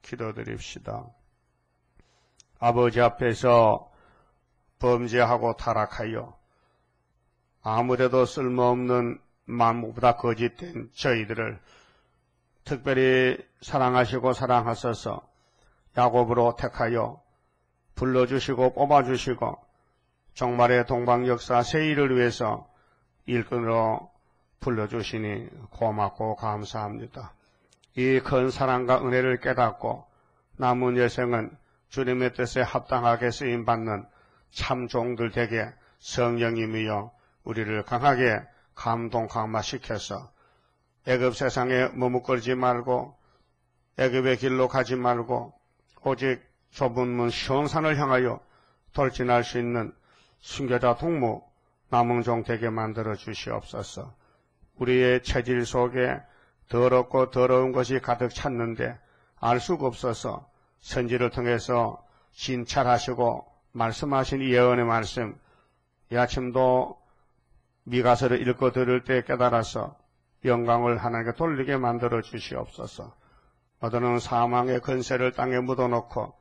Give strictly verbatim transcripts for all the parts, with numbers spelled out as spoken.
기도드립시다. 아버지 앞에서 범죄하고 타락하여 아무데도 쓸모없는 만무보다 거짓된 저희들을 특별히 사랑하시고 사랑하셔서 야곱으로 택하여 불러주시고 뽑아주시고 종말의 동방역사 세일을 위해서 일꾼으로 불러주시니 고맙고 감사합니다. 이 큰 사랑과 은혜를 깨닫고 남은 여생은 주님의 뜻에 합당하게 쓰임받는 참 종들 되게 성령님이여 우리를 강하게 감동 강마시켜서 애굽 세상에 머뭇거리지 말고 애굽의 길로 가지 말고 오직 좁은 문 시온산을 향하여 돌진할 수 있는 순교자 동무 남은 종 되게 만들어 주시옵소서. 우리의 체질 속에 더럽고 더러운 것이 가득 찼는데 알 수가 없어서 선지를 통해서 진찰하시고 말씀하신 예언의 말씀, 이 아침도 미가서를 읽고 들을 때 깨달아서 영광을 하나님께 돌리게 만들어 주시옵소서. 어두운 사망의 근세를 땅에 묻어놓고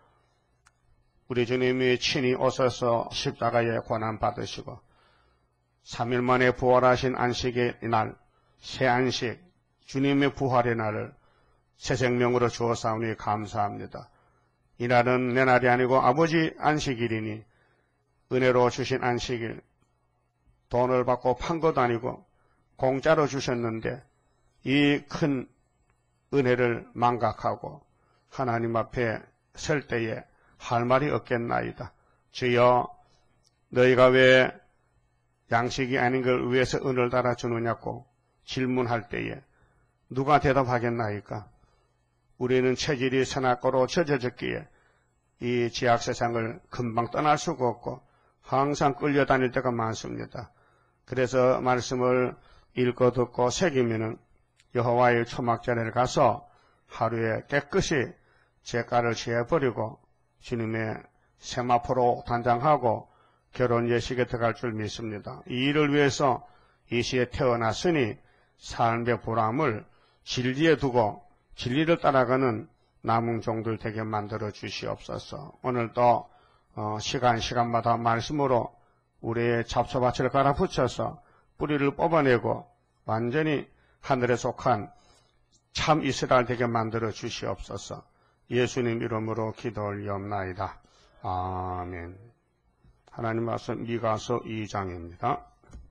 우리 주님이 친히 오셔서 십자가에 고난 받으시고 삼 일 만에 부활하신 안식의 날, 새 안식, 주님의 부활의 날을 새 생명으로 주었사오니 감사합니다. 이날은 내 날이 아니고 아버지 안식일이니 은혜로 주신 안식일, 돈을 받고 판 것도 아니고 공짜로 주셨는데 이 큰 은혜를 망각하고 하나님 앞에 설 때에 할 말이 없겠나이다. 주여, 너희가 왜 양식이 아닌 걸 위해서 은을 달아주느냐고 질문할 때에 누가 대답하겠나이까? 우리는 체질이 선악과로 젖어졌기에 이 지악 세상을 금방 떠날 수가 없고 항상 끌려다닐 때가 많습니다. 그래서 말씀을 읽고 듣고 새기면은 여호와의 초막전에 가서 하루에 깨끗이 죄가를 지어버리고 주님의 세마포로 단장하고 결혼 예식에 들어갈 줄 믿습니다. 이 일을 위해서 이 시에 태어났으니 삶의 보람을 진리에 두고 진리를 따라가는 남은 종들 되게 만들어 주시옵소서. 오늘도 어, 시간 시간마다 말씀으로 우리의 잡초밭을 갈아붙여서 뿌리를 뽑아내고 완전히 하늘에 속한 참 이스라엘 되게 만들어 주시옵소서. 예수님 이름으로 기도 올리옵나이다. 아멘. 하나님 말씀 미가서 이 장입니다.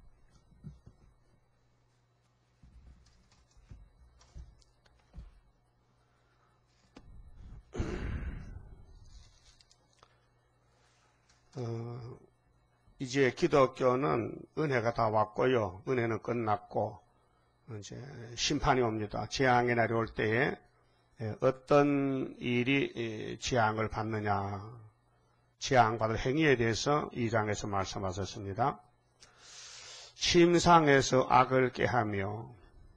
어, 이제 기독교는 은혜가 다 왔고요. 은혜는 끝났고 이제 심판이 옵니다. 재앙의 날이 올 때에 어떤 일이 재앙을 받느냐, 재앙받을 행위에 대해서 이 장에서 말씀하셨습니다. 침상에서 악을 깨하며,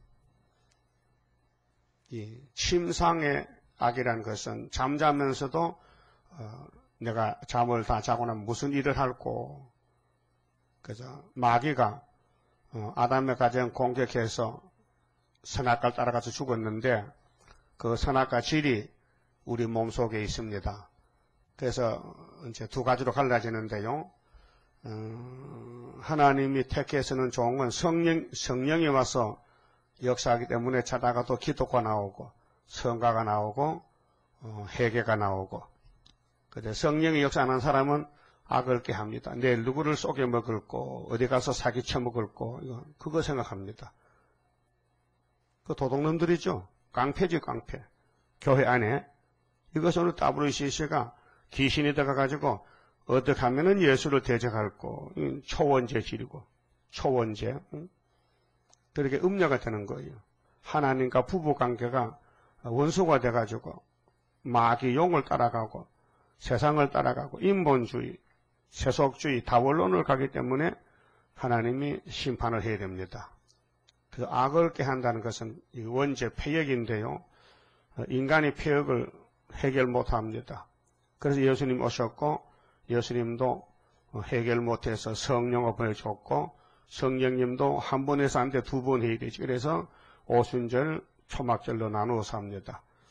이 침상의 악이라는 것은 잠자면서도 어, 내가 잠을 다 자고 나면 무슨 일을 할고, 그죠? 마귀가 어, 아담의 가정 공격해서 선악과를 따라가서 죽었는데 그 선악과 질이 우리 몸속에 있습니다. 그래서 이제 두 가지로 갈라지는데요. 어, 하나님이 택해서는 좋은 건 성령, 성령이 와서 역사하기 때문에 자다가 또 기도가 나오고 성가가 나오고 어, 회개가 나오고, 그래서 성령이 역사하는 사람은 악을 깨합니다. 내일 누구를 속여 먹을고 어디 가서 사기쳐 먹을고 이거 그거 생각합니다. 그 도둑놈들이죠. 깡패지 깡패. 교회 안에 이것은 오늘 더블유씨씨가 귀신이 들어가가지고 어떻게 하면은 예수를 대적할고 초원죄질이고 초원죄. 응? 그렇게 음녀가 되는 거예요. 하나님과 부부관계가 원수가 돼가지고 마귀 용을 따라가고 세상을 따라가고 인본주의, 세속주의, 다원론을 가기 때문에 하나님이 심판을 해야 됩니다. 그 악을 깨한다는 것은 원죄 폐역인데요. 인간이 폐역을 해결 못합니다. 그래서 예수님 오셨고 예수님도 해결 못해서 성령을 보여줬고 성령님도 한 번에서 안 돼 두 번 해야 되지. 그래서 오순절, 초막절로 나누어서 합니다.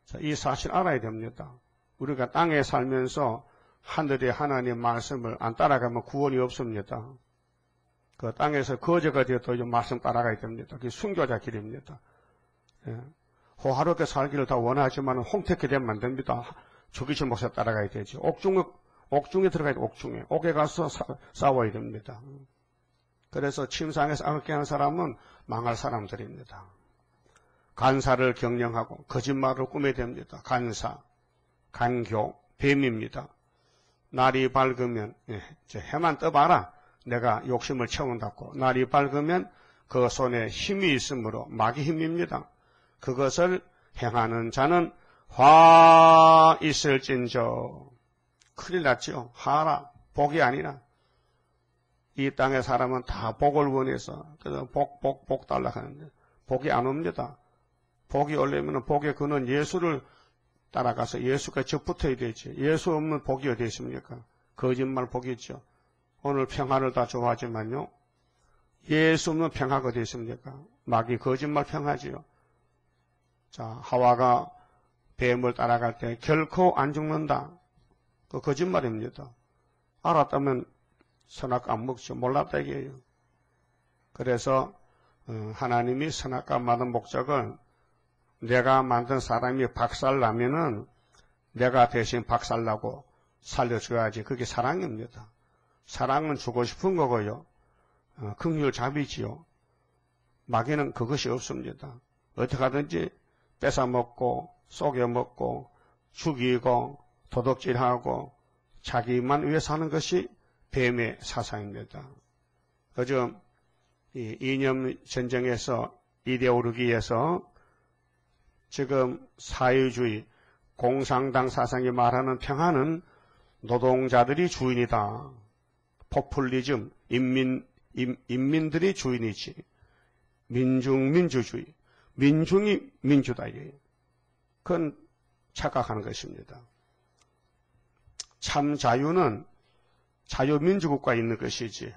자, 이 사실 알아야 됩니다. 우리가 땅에 살면서 하늘의 하나님 말씀을 안 따라가면 구원이 없습니다. 그 땅에서 거저가 되어도 이 말씀 따라가야 됩니다. 그게 순교자 길입니다. 예. 호화롭게 살기를 다 원하지만 홍택해 되면 안 됩니다. 주기철 목사 따라가야 되죠. 옥중에, 옥중에 들어가야 돼, 옥중에. 옥에 가서 사, 싸워야 됩니다. 그래서 침상에서 악하게 하는 사람은 망할 사람들입니다. 간사를 경영하고 거짓말을 꾸며야 됩니다. 간사, 간교, 뱀입니다. 날이 밝으면 예, 해만 떠봐라. 내가 욕심을 채운다고. 날이 밝으면 그 손에 힘이 있으므로 마귀 힘입니다. 그것을 행하는 자는 화 있을진저. 큰일 났죠. 화라. 복이 아니라. 이 땅의 사람은 다 복을 원해서 그래서 복, 복, 복 달라 하는데 복이 안 옵니다. 복이 오려면 복의 근원 예수를 따라가서 예수가 적붙어야 되지. 예수 없는 복이 어디 있습니까? 거짓말 복이죠. 오늘 평화를 다 좋아하지만요. 예수 없는 평화가 어디 있습니까? 마귀 거짓말 평화지요. 자, 하와가 뱀을 따라갈 때 결코 안 죽는다. 그 거짓말입니다. 알았다면 선악과 안 먹죠. 몰랐다 이게요. 그래서 하나님이 선악과 만든 목적은 내가 만든 사람이 박살나면은 내가 대신 박살나고 살려줘야지. 그게 사랑입니다. 사랑은 주고 싶은 거고요. 어, 긍휼 자비지요. 마귀는 그것이 없습니다. 어떻게 하든지 뺏어먹고 속여먹고 죽이고 도둑질하고 자기만 위해 사는 것이 뱀의 사상입니다. 요즘 이 이념 전쟁에서 이데올로기에서 지금 사회주의 공산당 사상이 말하는 평화는 노동자들이 주인이다. 포퓰리즘, 인민, 인, 인민들이 주인이지. 민중, 민주주의. 민중이 민주다. 이게. 그건 착각하는 것입니다. 참 자유는 자유민주국가에 있는 것이지.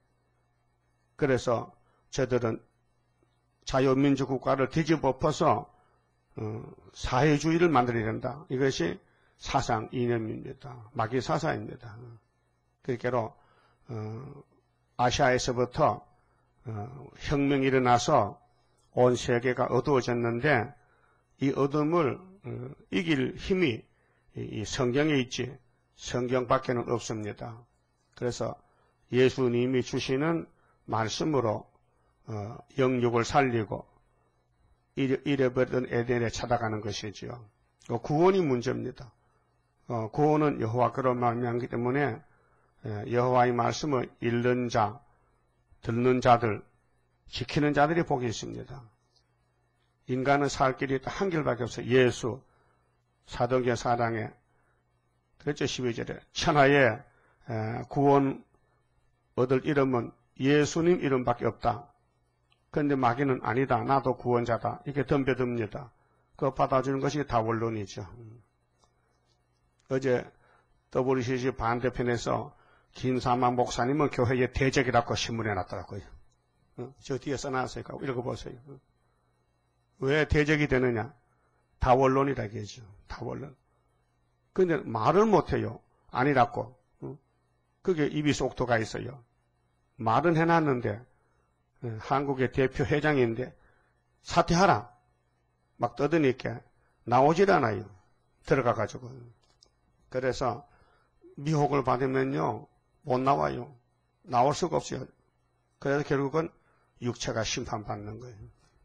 그래서 저들은 자유민주국가를 뒤집어 엎어서 어, 사회주의를 만들어야 된다. 이것이 사상 이념입니다. 마귀 사상입니다. 그러니까 어, 아시아에서부터 어, 혁명이 일어나서 온 세계가 어두워졌는데 이 어둠을 어, 이길 힘이 이, 이 성경에 있지 성경밖에는 없습니다. 그래서 예수님이 주시는 말씀으로 어, 영육을 살리고 잃어버린 에덴에 찾아가는 것이지요. 어, 구원이 문제입니다. 어, 구원은 여호와께로 말미암기 때문에 여호와의 말씀을 읽는 자, 듣는 자들, 지키는 자들이 복이 있습니다. 인간은 살 길이 한 길밖에 없어요. 예수, 사도행전 사 장에 그랬죠. 십이 절에 천하에 구원 얻을 이름은 예수님 이름밖에 없다. 그런데 마귀는 아니다. 나도 구원자다. 이렇게 덤벼듭니다. 그거 받아주는 것이 다 원론이죠. 어제 더블유씨씨 반대편에서 김사만 목사님은 교회의 대적이라고 신문에 놨더라고요. 어? 저 뒤에 써놨어요. 읽어보세요. 왜 대적이 되느냐? 다 원론이라 얘기죠. 다 원론. 근데 말을 못해요. 아니라고. 어? 그게 입이 속도가 있어요. 말은 해놨는데 어, 한국의 대표 회장인데 사퇴하라. 막 떠드니까 나오질 않아요. 들어가가지고. 그래서 미혹을 받으면요. 못 나와요. 나올 수가 없어요. 그래서 결국은 육체가 심판받는 거예요.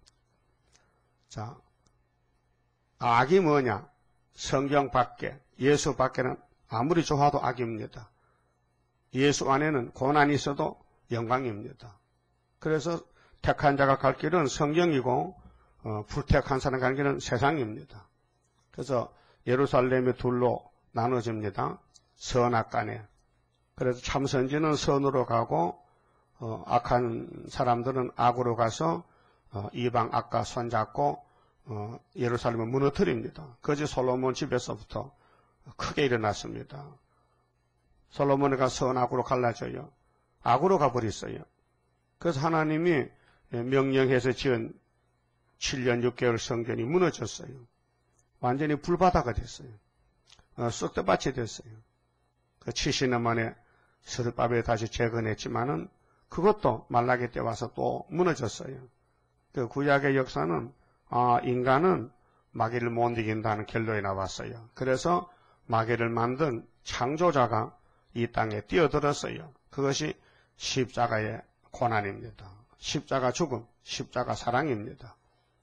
자, 악이 뭐냐? 성경 밖에, 예수 밖에는 아무리 좋아도 악입니다. 예수 안에는 고난이 있어도 영광입니다. 그래서 택한 자가 갈 길은 성경이고 어, 불택한 사람 갈 길은 세상입니다. 그래서 예루살렘이 둘로 나눠집니다. 선악간에. 그래서 참선지는 선으로 가고 어, 악한 사람들은 악으로 가서 어, 이방 악과 손잡고 어, 예루살렘을 무너뜨립니다. 그것이 솔로몬 집에서부터 크게 일어났습니다. 솔로몬이가 선악으로 갈라져요. 악으로 가버렸어요. 그래서 하나님이 명령해서 지은 칠 년 육 개월 성전이 무너졌어요. 완전히 불바다가 됐어요. 어, 쑥대밭이 됐어요. 그 칠십 년 만에 스룹바벨이 다시 재건했지만은 그것도 말라기 때 와서 또 무너졌어요. 그 구약의 역사는 아, 인간은 마귀를 못 이긴다는 결론이 나왔어요. 그래서 마귀를 만든 창조자가 이 땅에 뛰어들었어요. 그것이 십자가의 고난입니다. 십자가 죽음, 십자가 사랑입니다.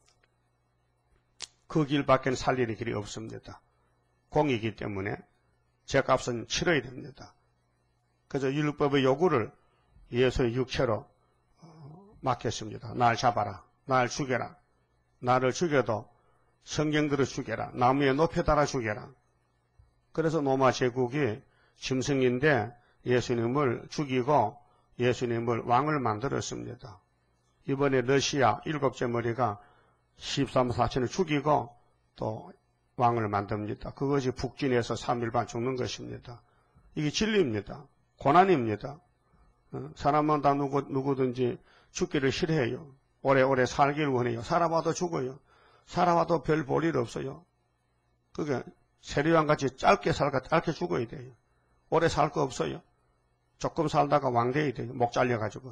그 길밖에 살릴 길이 없습니다. 공이기 때문에 죄값은 치러야 됩니다. 그래서 율법의 요구를 예수의 육체로 맡겼습니다. 날 잡아라, 날 죽여라, 나를 죽여도 성경들을 죽여라, 나무에 높여 달아 죽여라. 그래서 로마 제국이 짐승인데 예수님을 죽이고 예수님을 왕을 만들었습니다. 이번에 러시아 일곱째 머리가 십삼 사천을 죽이고 또 왕을 만듭니다. 그것이 북진에서 삼 일 반 죽는 것입니다. 이게 진리입니다. 고난입니다. 사람은 다 누구, 누구든지 죽기를 싫어해요. 오래오래 살기를 원해요. 살아봐도 죽어요. 살아봐도 별 볼 일 없어요. 그게 세리왕같이 짧게 살까 짧게 죽어야 돼요. 오래 살 거 없어요. 조금 살다가 왕 돼야 돼요. 목 잘려가지고.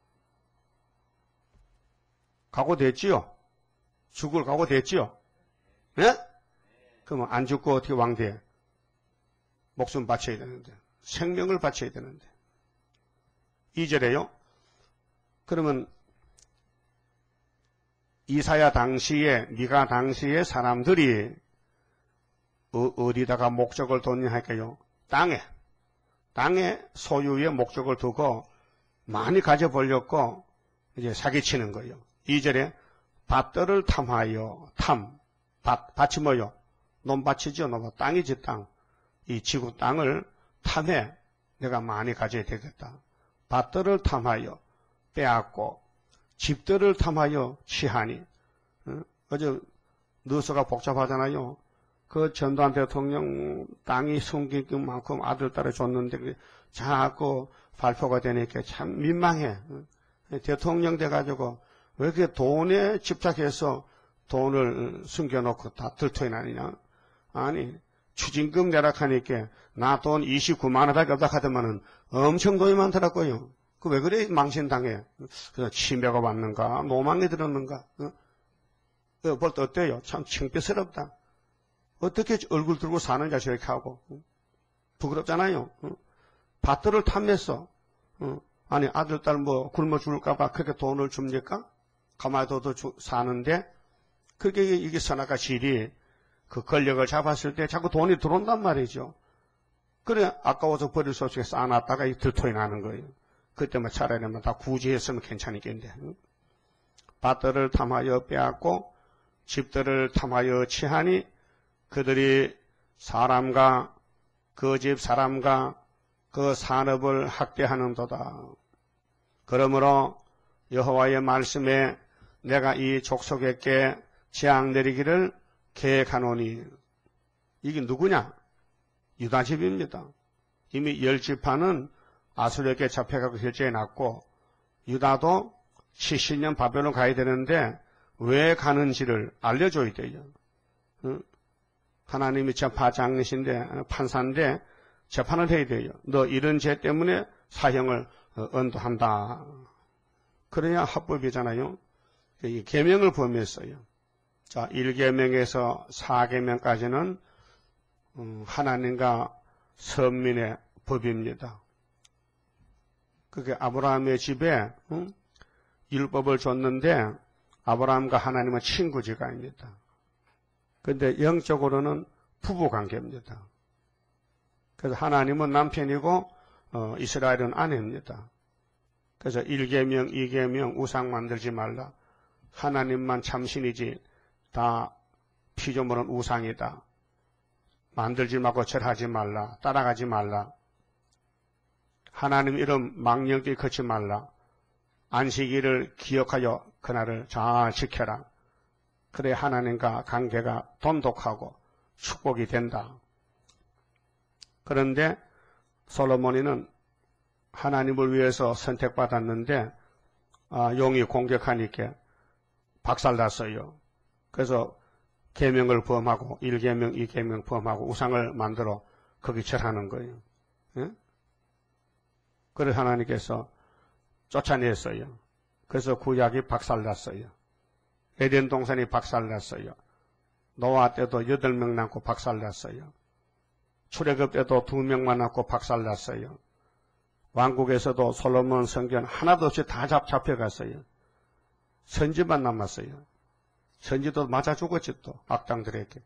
각오됐지요? 죽을 각오됐지요? 예? 그러면 안 죽고 어떻게 왕 돼? 목숨 바쳐야 되는데. 생명을 바쳐야 되는데. 이 절에요. 그러면 이사야 당시에, 미가 당시에 사람들이 어, 어디다가 목적을 뒀냐 할까요? 땅에. 땅에 소유의 목적을 두고 많이 가져보려고 이제 사기치는 거예요. 이 절에 밭들을 탐하여, 탐, 밭, 밭이 뭐요? 논밭이죠. 논밭. 땅이지 땅. 이 지구 땅을 탐해 내가 많이 가져야 되겠다. 밭들을 탐하여 빼앗고 집들을 탐하여 취하니. 어? 어제 누수가 복잡하잖아요. 그 전두환 대통령 땅이 숨긴 만큼 아들 딸을 줬는데 자꾸 발표가 되니까 참 민망해. 대통령 돼가지고 왜 이렇게 돈에 집착해서 돈을 숨겨놓고 다 들통이 나느냐. 아니 추징금 내락하니까 나 돈 이십구만 원밖에 없다 하더만은 엄청 돈이 많더라고요. 그 왜 그래 망신당해. 그래서 치매가 왔는가 노망이 들었는가. 어? 볼 때 어때요? 참 창피스럽다. 어떻게 얼굴 들고 사는가 저렇게 하고. 부끄럽잖아요. 밭들을 탐냈어. 아니 아들 딸 뭐 굶어 죽을까 봐 그렇게 돈을 줍니까? 가만히 둬도 사는데 그렇게 이게 선악과 질이 그 권력을 잡았을 때 자꾸 돈이 들어온단 말이죠. 그래 아까워서 버릴 수 없이 쌓아놨다가 이 들통이 나는 거예요. 그때 뭐 차라리 뭐 다 구제했으면 괜찮겠는데. 밭들을 탐하여 빼앗고 집들을 탐하여 취하니 그들이 사람과 그 집 사람과 그 산업을 학대하는도다. 그러므로 여호와의 말씀에 내가 이 족속에게 재앙 내리기를 계획하노니. 이게 누구냐? 유다 집입니다. 이미 열 지파는 아수르에게 잡혀가고 결정해놨고 유다도 칠십 년 바벨론 가야 되는데 왜 가는지를 알려줘야 돼요. 하나님이 재판장이신데 판사인데 재판을 해야 돼요. 너 이런 죄 때문에 사형을 언도한다. 그래야 합법이잖아요. 이 계명을 범했어요. 자, 일 계명에서 사 계명까지는 하나님과 선민의 법입니다. 그게 아브라함의 집에 율법을 줬는데 아브라함과 하나님은 친구지간입니다. 그런데 영적으로는 부부관계입니다. 그래서 하나님은 남편이고 어, 이스라엘은 아내입니다. 그래서 일 계명, 이 계명 우상 만들지 말라. 하나님만 참신이지 다 피조물은 우상이다. 만들지 말고 절하지 말라. 따라가지 말라. 하나님 이름 망령되이 걷지 말라. 안식일을 기억하여 그날을 잘 지켜라. 그래 하나님과 관계가 돈독하고 축복이 된다. 그런데 솔로몬이는 하나님을 위해서 선택받았는데 아, 용이 공격하니까 박살났어요. 그래서 계명을 범하고 일 계명, 이 계명 범하고 우상을 만들어 거기 절하는 거예요. 예? 그래서 하나님께서 쫓아냈어요. 그래서 구약이 박살났어요. 에덴 동산이 박살났어요. 노아 때도 여덟 명 낳고 박살났어요. 출애굽 때도 두 명만 낳고 박살났어요. 왕국에서도 솔로몬 성전 하나도 없이 다 잡, 잡혀갔어요. 선지만 남았어요. 선지도 맞아 죽었지 또 악당들에게.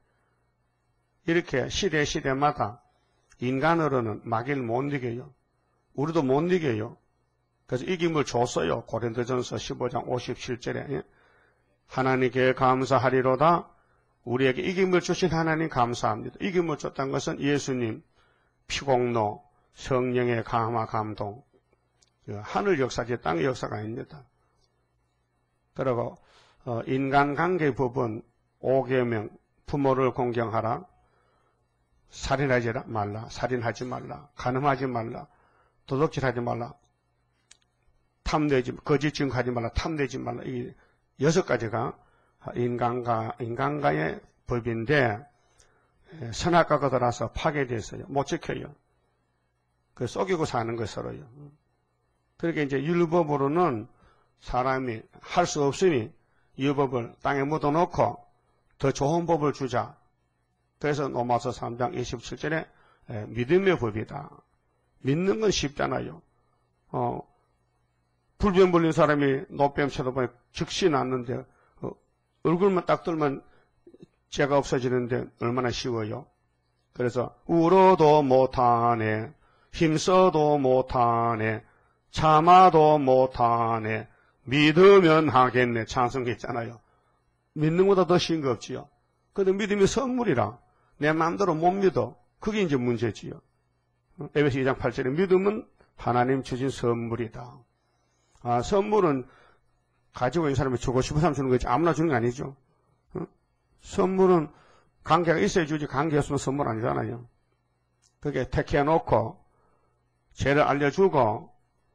이렇게 시대 시대마다 인간으로는 마귀를 못 이겨요. 우리도 못 이겨요. 그래서 이김을 줬어요. 고린도전서 십오 장 오십칠 절에 하나님께 감사하리로다. 우리에게 이김을 주신 하나님 감사합니다. 이김을 줬다는 것은 예수님 피공로 성령의 감화 감동 하늘 역사지 땅의 역사가 아닙니다. 그리고 인간관계 부분 오 계명 부모를 공경하라. 살인하지 말라. 살인하지 말라. 간음하지 말라. 도둑질하지 말라. 탐내지 거짓 증거하지 말라. 탐내지 말라. 이 여섯 가지가 인간과 인간과의 법인데 선악과가 들어서 파괴됐어요. 못 지켜요. 그 속이고 사는 거 서로요. 그러니까 이제 율법으로는 사람이 할 수 없으니 율법을 땅에 묻어놓고 더 좋은 법을 주자. 그래서 로마서 삼 장 이십칠 절에 믿음의 법이다. 믿는 건 쉽잖아요. 어, 불변 불린 사람이 노뱀 쳐다보니 즉시 낫는데 어, 얼굴만 딱 들면 죄가 없어지는데 얼마나 쉬워요. 그래서 울어도 못하네. 힘써도 못하네. 참아도 못하네. 믿으면 하겠네. 찬송했잖아요. 믿는 것보다 더 쉬운 거 없지요. 그런데 믿음이 선물이라 내 마음대로 못 믿어. 그게 이제 문제지요. 에베소 이 장 팔 절에 믿음은 하나님 주신 선물이다. 아, 선물은 가지고 있는 사람이 주고 싶은 사람 주는 거지 아무나 주는 게 아니죠. 어? 선물은 관계가 있어야 주지 관계 없으면 선물 아니잖아요. 그게 택해놓고 죄를 알려주고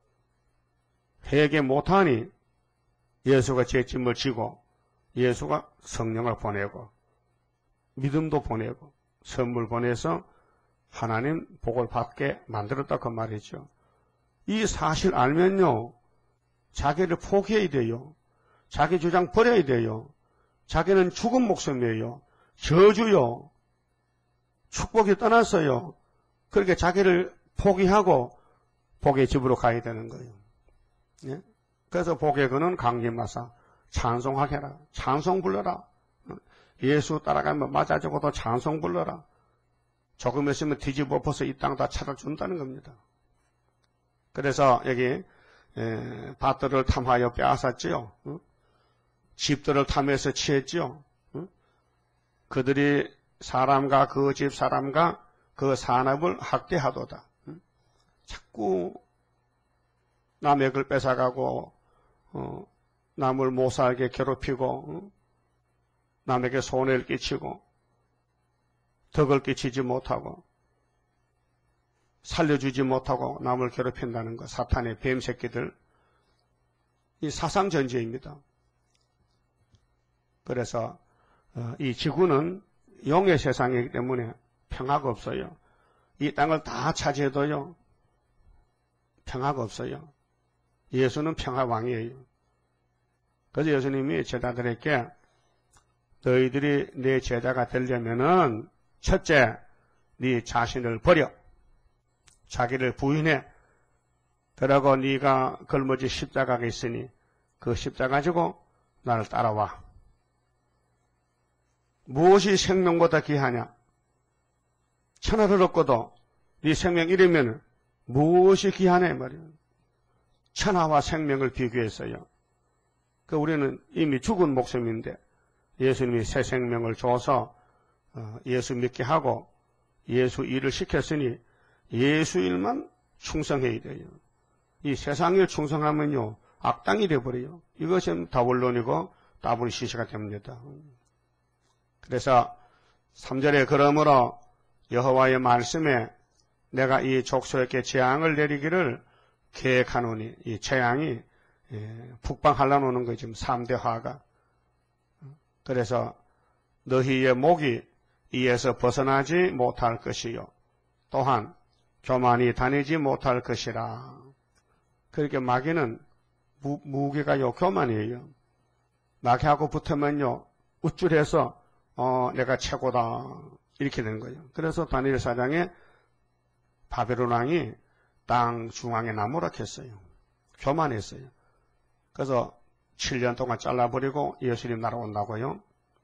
회개 못하니 예수가 죄짐을 지고 예수가 성령을 보내고 믿음도 보내고 선물 보내서 하나님 복을 받게 만들었다 그 말이죠. 이 사실 알면요. 자기를 포기해야 돼요. 자기 주장 버려야 돼요. 자기는 죽은 목숨이에요. 저주요. 축복이 떠났어요. 그렇게 자기를 포기하고 복의 집으로 가야 되는 거예요. 예? 그래서 복의 근은 강림하사 찬송하게 하라. 찬송 불러라. 예수 따라가면 맞아 죽어도 찬송 불러라. 조금 있으면 뒤집어 엎어서 이 땅 다 찾아준다는 겁니다. 그래서 여기 에, 밭들을 탐하여 빼앗았지요. 어? 집들을 탐해서 취했지요. 어? 그들이 사람과 그 집 사람과 그 산업을 학대하도다. 어? 자꾸 남의 걸 뺏어가고 어, 남을 못 살게 괴롭히고 어? 남에게 손해를 끼치고 덕을 끼치지 못하고 살려주지 못하고 남을 괴롭힌다는 것, 사탄의 뱀 새끼들, 이 사상전제입니다. 그래서 이 지구는 용의 세상이기 때문에 평화가 없어요. 이 땅을 다 차지해도요, 평화가 없어요. 예수는 평화왕이에요. 그래서 예수님이 제자들에게 너희들이 내 제자가 되려면은 첫째, 네 자신을 버려. 자기를 부인해. 그러고 네가 걸머지 십자가가 있으니 그 십자가 가지고 나를 따라와. 무엇이 생명보다 귀하냐? 천하를 얻고도 네 생명 잃으면 무엇이 귀하네 말이야. 천하와 생명을 비교했어요. 그 우리는 이미 죽은 목숨인데 예수님이 새 생명을 줘서 예수 믿게 하고 예수 일을 시켰으니 예수 일만 충성해야 돼요. 이 세상에 충성하면요 악당이 되어버려요. 이것은 다원론이고 따분이 시시가 됩니다. 그래서 삼 절에 그러므로 여호와의 말씀에 내가 이 족속에게 재앙을 내리기를 계획하노니 이 재앙이 북방하려 노는 거죠. 삼 대 화가. 그래서 너희의 목이 이에서 벗어나지 못할 것이요 또한 교만이 다니지 못할 것이라. 그렇게 마귀는 무, 무기가요 교만이에요. 마귀하고 붙으면요 우쭐해서 어, 내가 최고다 이렇게 되는 거예요. 그래서 다니엘 사 장에 바벨론 왕이 땅 중앙에 나무락했어요. 교만했어요. 그래서 칠 년 동안 잘라버리고 예수님 날아온다고요.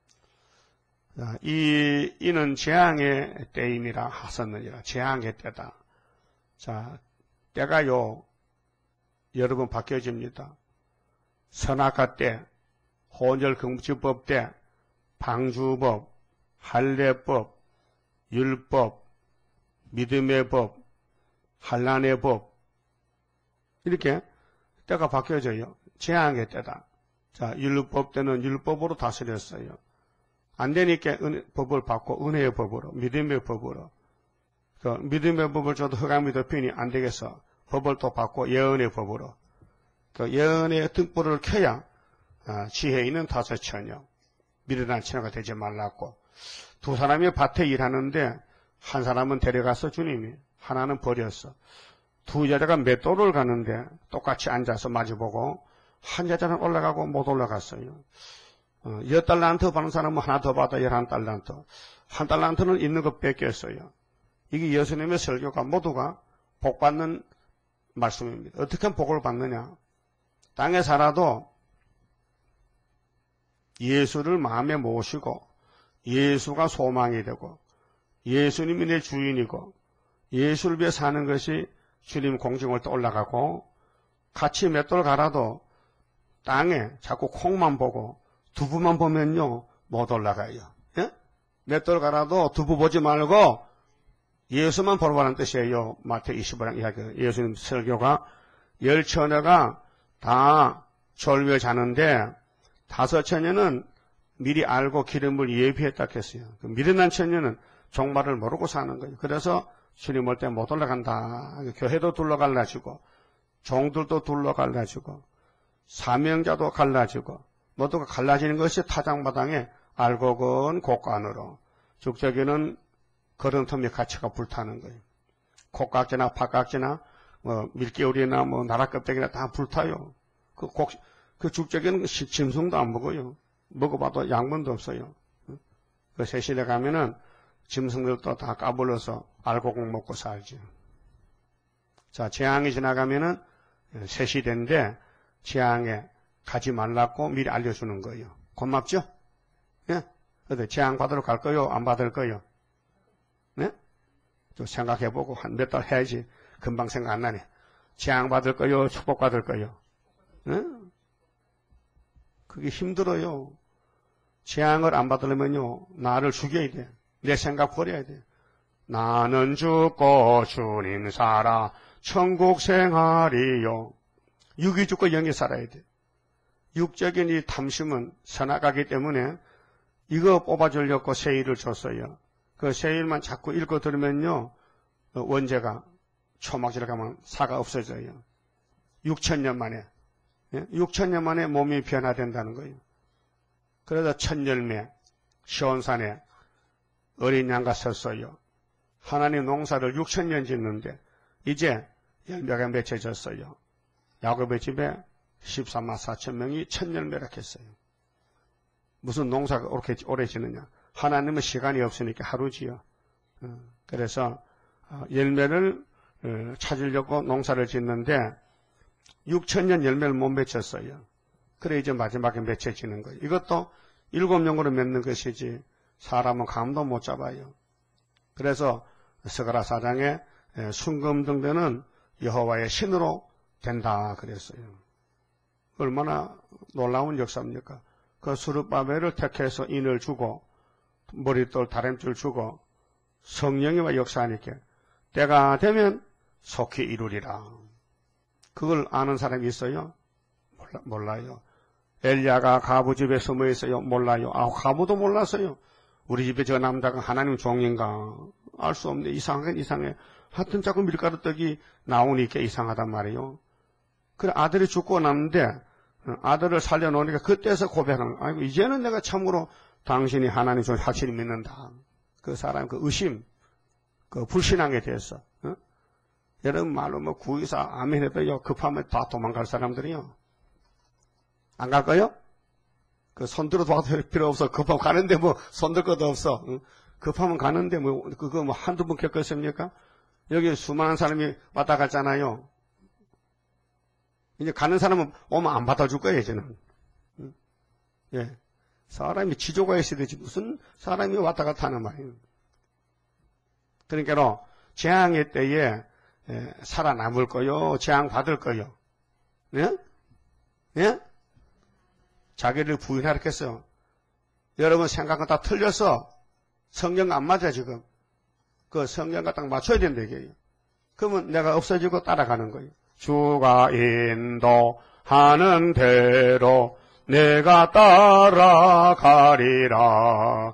이, 이는 재앙의 때임이라 하셨느니라. 재앙의 때다. 자, 때가요, 여러 번 바뀌어집니다. 선악과 때, 혼혈금지법 때, 방주법, 할례법, 율법, 믿음의 법, 환난의 법, 이렇게 때가 바뀌어져요. 재앙의 때다. 자, 율법 때는 율법으로 다스렸어요. 안 되니까 은, 법을 받고 은혜의 법으로, 믿음의 법으로. 그 믿음의 법을 줘도 흑암이 덮이니 안 되겠어. 법을 또 받고 예언의 법으로. 그 예언의 등불을 켜야 아, 지혜 있는 다섯 처녀, 미련한 처녀가 되지 말랐고, 두 사람이 밭에 일하는데 한 사람은 데려가서 주님이, 하나는 버렸어. 두 여자가 맷돌을 가는데 똑같이 앉아서 마주보고 한 여자는 올라가고 못 올라갔어요. 어, 열 달란트 받는 사람은 하나 더 받아 열한 달란트. 한 달란트는 있는 것 뺏겼어요. 이게 예수님의 설교가 모두가 복 받는 말씀입니다. 어떻게 하면 복을 받느냐? 땅에 살아도 예수를 마음에 모시고 예수가 소망이 되고 예수님이 내 주인이고 예수를 위해 사는 것이 주님 공중을 또 올라가고 같이 맷돌 갈아도 땅에 자꾸 콩만 보고 두부만 보면요 못 올라가요. 예? 맷돌 갈아도 두부 보지 말고 예수만 보러 가는 뜻이에요. 마태오 이십오 장 이야기. 예수님 설교가 열 처녀가 다 졸며 자는데 다섯 처녀는 미리 알고 기름을 예비했다 했어요. 그 미련한 처녀는 종말을 모르고 사는 거예요. 그래서 주님 올 때 못 올라간다. 교회도 둘러갈라지고 종들도 둘러갈라지고 사명자도 갈라지고 모두가 갈라지는 것이 타장마당에 알곡은 곡간으로 죽저기는 거름터미 가치가 불타는 거예요. 콩깍지나 팥깍지나 뭐 밀개울이나 뭐 나라껍데기나 다 불타요. 그 곡, 그 죽저기는 짐승도 안 먹어요. 먹어봐도 양분도 없어요. 그 세실에 가면은 짐승들도 다 까불러서 알곡 먹고 살죠. 자, 재앙이 지나가면은 새 시대인데 재앙에 가지 말라고 미리 알려주는 거예요. 고맙죠? 예? 근데 재앙 받으러 갈 거요? 안 받을 거요? 네? 좀 생각해보고 한 몇 달 해야지. 금방 생각 안 나네. 재앙 받을 거요? 축복 받을 거요? 네? 그게 힘들어요. 재앙을 안 받으려면요, 나를 죽여야 돼. 내 생각 버려야 돼. 나는 죽고 주님 살아 천국 생활이요. 육이 죽고 영이 살아야 돼. 육적인 이 탐심은 선악하기 때문에 이거 뽑아주려고 세일을 줬어요. 그 세일만 자꾸 읽고 들으면요, 원죄가 초막지를 가면 사가 없어져요. 육천 년 만에. 예? 육천 년 만에 몸이 변화된다는 거예요. 그래서 첫 열매, 시온산에 어린 양가 섰어요. 하나님 농사를 육천 년 짓는데 이제 열매가 맺혀졌어요. 야곱의 집에 십삼만 사천 명이 첫 열매라 했어요. 무슨 농사가 그렇게 오래 지느냐. 하나님은 시간이 없으니까 하루지요. 그래서 열매를 찾으려고 농사를 짓는데 육천 년 열매를 못 맺혔어요. 그래 이제 마지막에 맺혀지는 거예요. 이것도 일곱 년으로 맺는 것이지 사람은 감도 못 잡아요. 그래서 스가랴 사 장에 순금등대는 여호와의 신으로 된다 그랬어요. 얼마나 놀라운 역사입니까? 그 스룹바벨을 택해서 인을 주고 머릿돌 다림줄 주고 성령이와 역사하니까 때가 되면 속히 이루리라. 그걸 아는 사람이 있어요? 몰라, 몰라요. 엘리야가 가부 집에 숨어 있어요? 몰라요. 아, 가부도 몰랐어요. 우리 집에 저 남자가 하나님 종인가? 알 수 없네. 이상하긴 이상해. 하여튼 자꾸 밀가루 떡이 나오니까 이상하단 말이에요. 그래, 아들이 죽고 났는데 아들을 살려놓으니까 그때서 고백하는 거예요. 아이고, 이제는 내가 참으로 당신이 하나님 좀 확실히 믿는다. 그 사람 그 의심, 그 불신앙에 대해서. 어? 여러분 말로 뭐 구이사 아멘 해도요 급하면 다 도망갈 사람들이요. 안 갈 거요? 그 손들어 도와줄 필요 없어. 급하면 가는데 뭐 손들 것도 없어. 어? 급하면 가는데 뭐 그거 뭐 한두 번 겪었습니까? 여기 수많은 사람이 왔다 갔잖아요. 이제 가는 사람은 오면 안 받아줄 거예요, 이제는. 응? 예. 사람이 지조가 있어야 되지. 무슨 사람이 왔다 갔다 하는 말이에요. 그러니까, 재앙의 때에, 예, 살아남을 거요? 재앙 받을 거요? 예? 예? 자기를 부인하겠어요. 여러분 생각은 다 틀려서 성경 안 맞아, 지금. 그 성경과 딱 맞춰야 된다, 이게요. 그러면 내가 없어지고 따라가는 거예요. 주가 인도하는 대로 내가 따라가리라.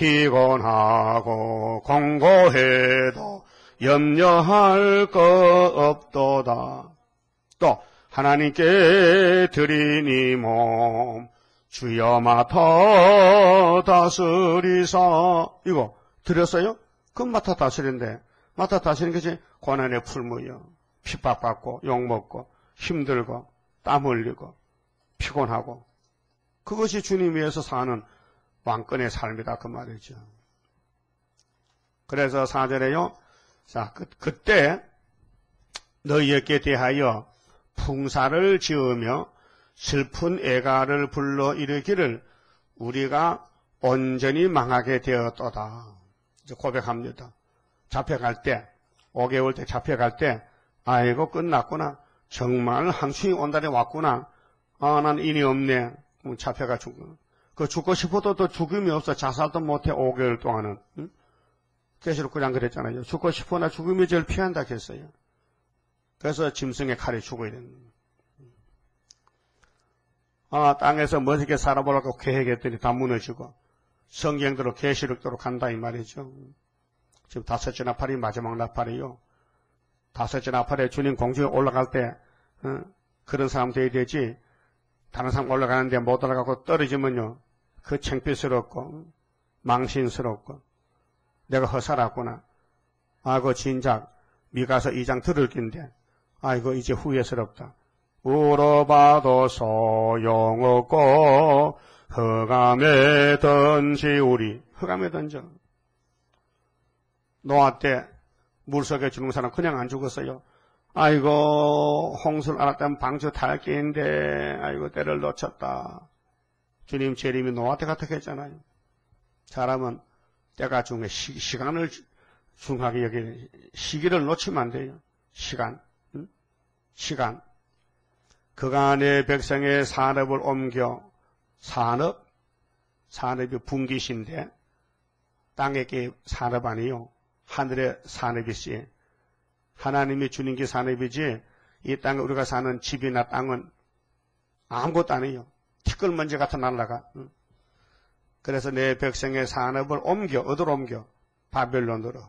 피곤하고 공고해도 염려할 것 없도다. 또 하나님께 드리니 몸 주여 맡아 다스리사. 이거 드렸어요? 그럼 맡아 다스린데 맡아 다스리는 것이 고난의 풀무요. 핍박받고 욕먹고 힘들고 땀 흘리고 피곤하고 그것이 주님 위해서 사는 왕권의 삶이다 그 말이죠. 그래서 사 절에요. 자, 그, 그때 너희에게 대하여 풍사를 지으며 슬픈 애가를 불러 이르기를 우리가 온전히 망하게 되었도다. 이제 고백합니다. 잡혀갈 때, 오 개월 때 잡혀갈 때, 아이고 끝났구나. 정말 한충이 온달에 왔구나. 아, 난 인이 없네. 잡혀가 죽고. 그 죽고 싶어도 또 죽음이 없어. 자살도 못해 오 개월 동안은. 응? 계시록 그냥 그랬잖아요. 죽고 싶으나 죽음이 제일 피한다 했어요. 그래서 짐승의 칼에 죽어야 되는 거예요. 아, 땅에서 멋있게 살아보려고 계획했더니 다 무너지고 성경대로 계시록대로 간다 이 말이죠. 지금 다섯째 나팔이 마지막 나팔이요. 다섯째 나팔에 주님 공중에 올라갈 때 어, 그런 사람 돼야 되지. 다른 사람 올라가는데 못 올라가고 떨어지면요. 그 창피스럽고 망신스럽고 내가 허살았구나. 아이고 진작 미가서 이 장 들을 낀데 아이고 이제 후회스럽다. 울어봐도 소용없고 흑암에 던지우리. 흑암에 던져. 노아 때 물속에 죽는 사람 그냥 안 죽었어요. 아이고 홍수를 알았다면 방주 탈 게인데 아이고 때를 놓쳤다. 주님 재림이 노아한테 같아 했잖아요. 사람은 때가 중에 시, 시간을 중하게 여기 시기를 놓치면 안 돼요. 시간. 응? 시간. 그간의 백성의 산업을 옮겨 산업? 산업이 분기신데 땅에게 산업 아니요. 하늘의 산업이지. 하나님이 주는 게 산업이지 이 땅에 우리가 사는 집이나 땅은 아무것도 아니에요. 티끌먼지 같은 날라가. 응? 그래서 내 백성의 산업을 옮겨 어디로 옮겨? 바벨론으로.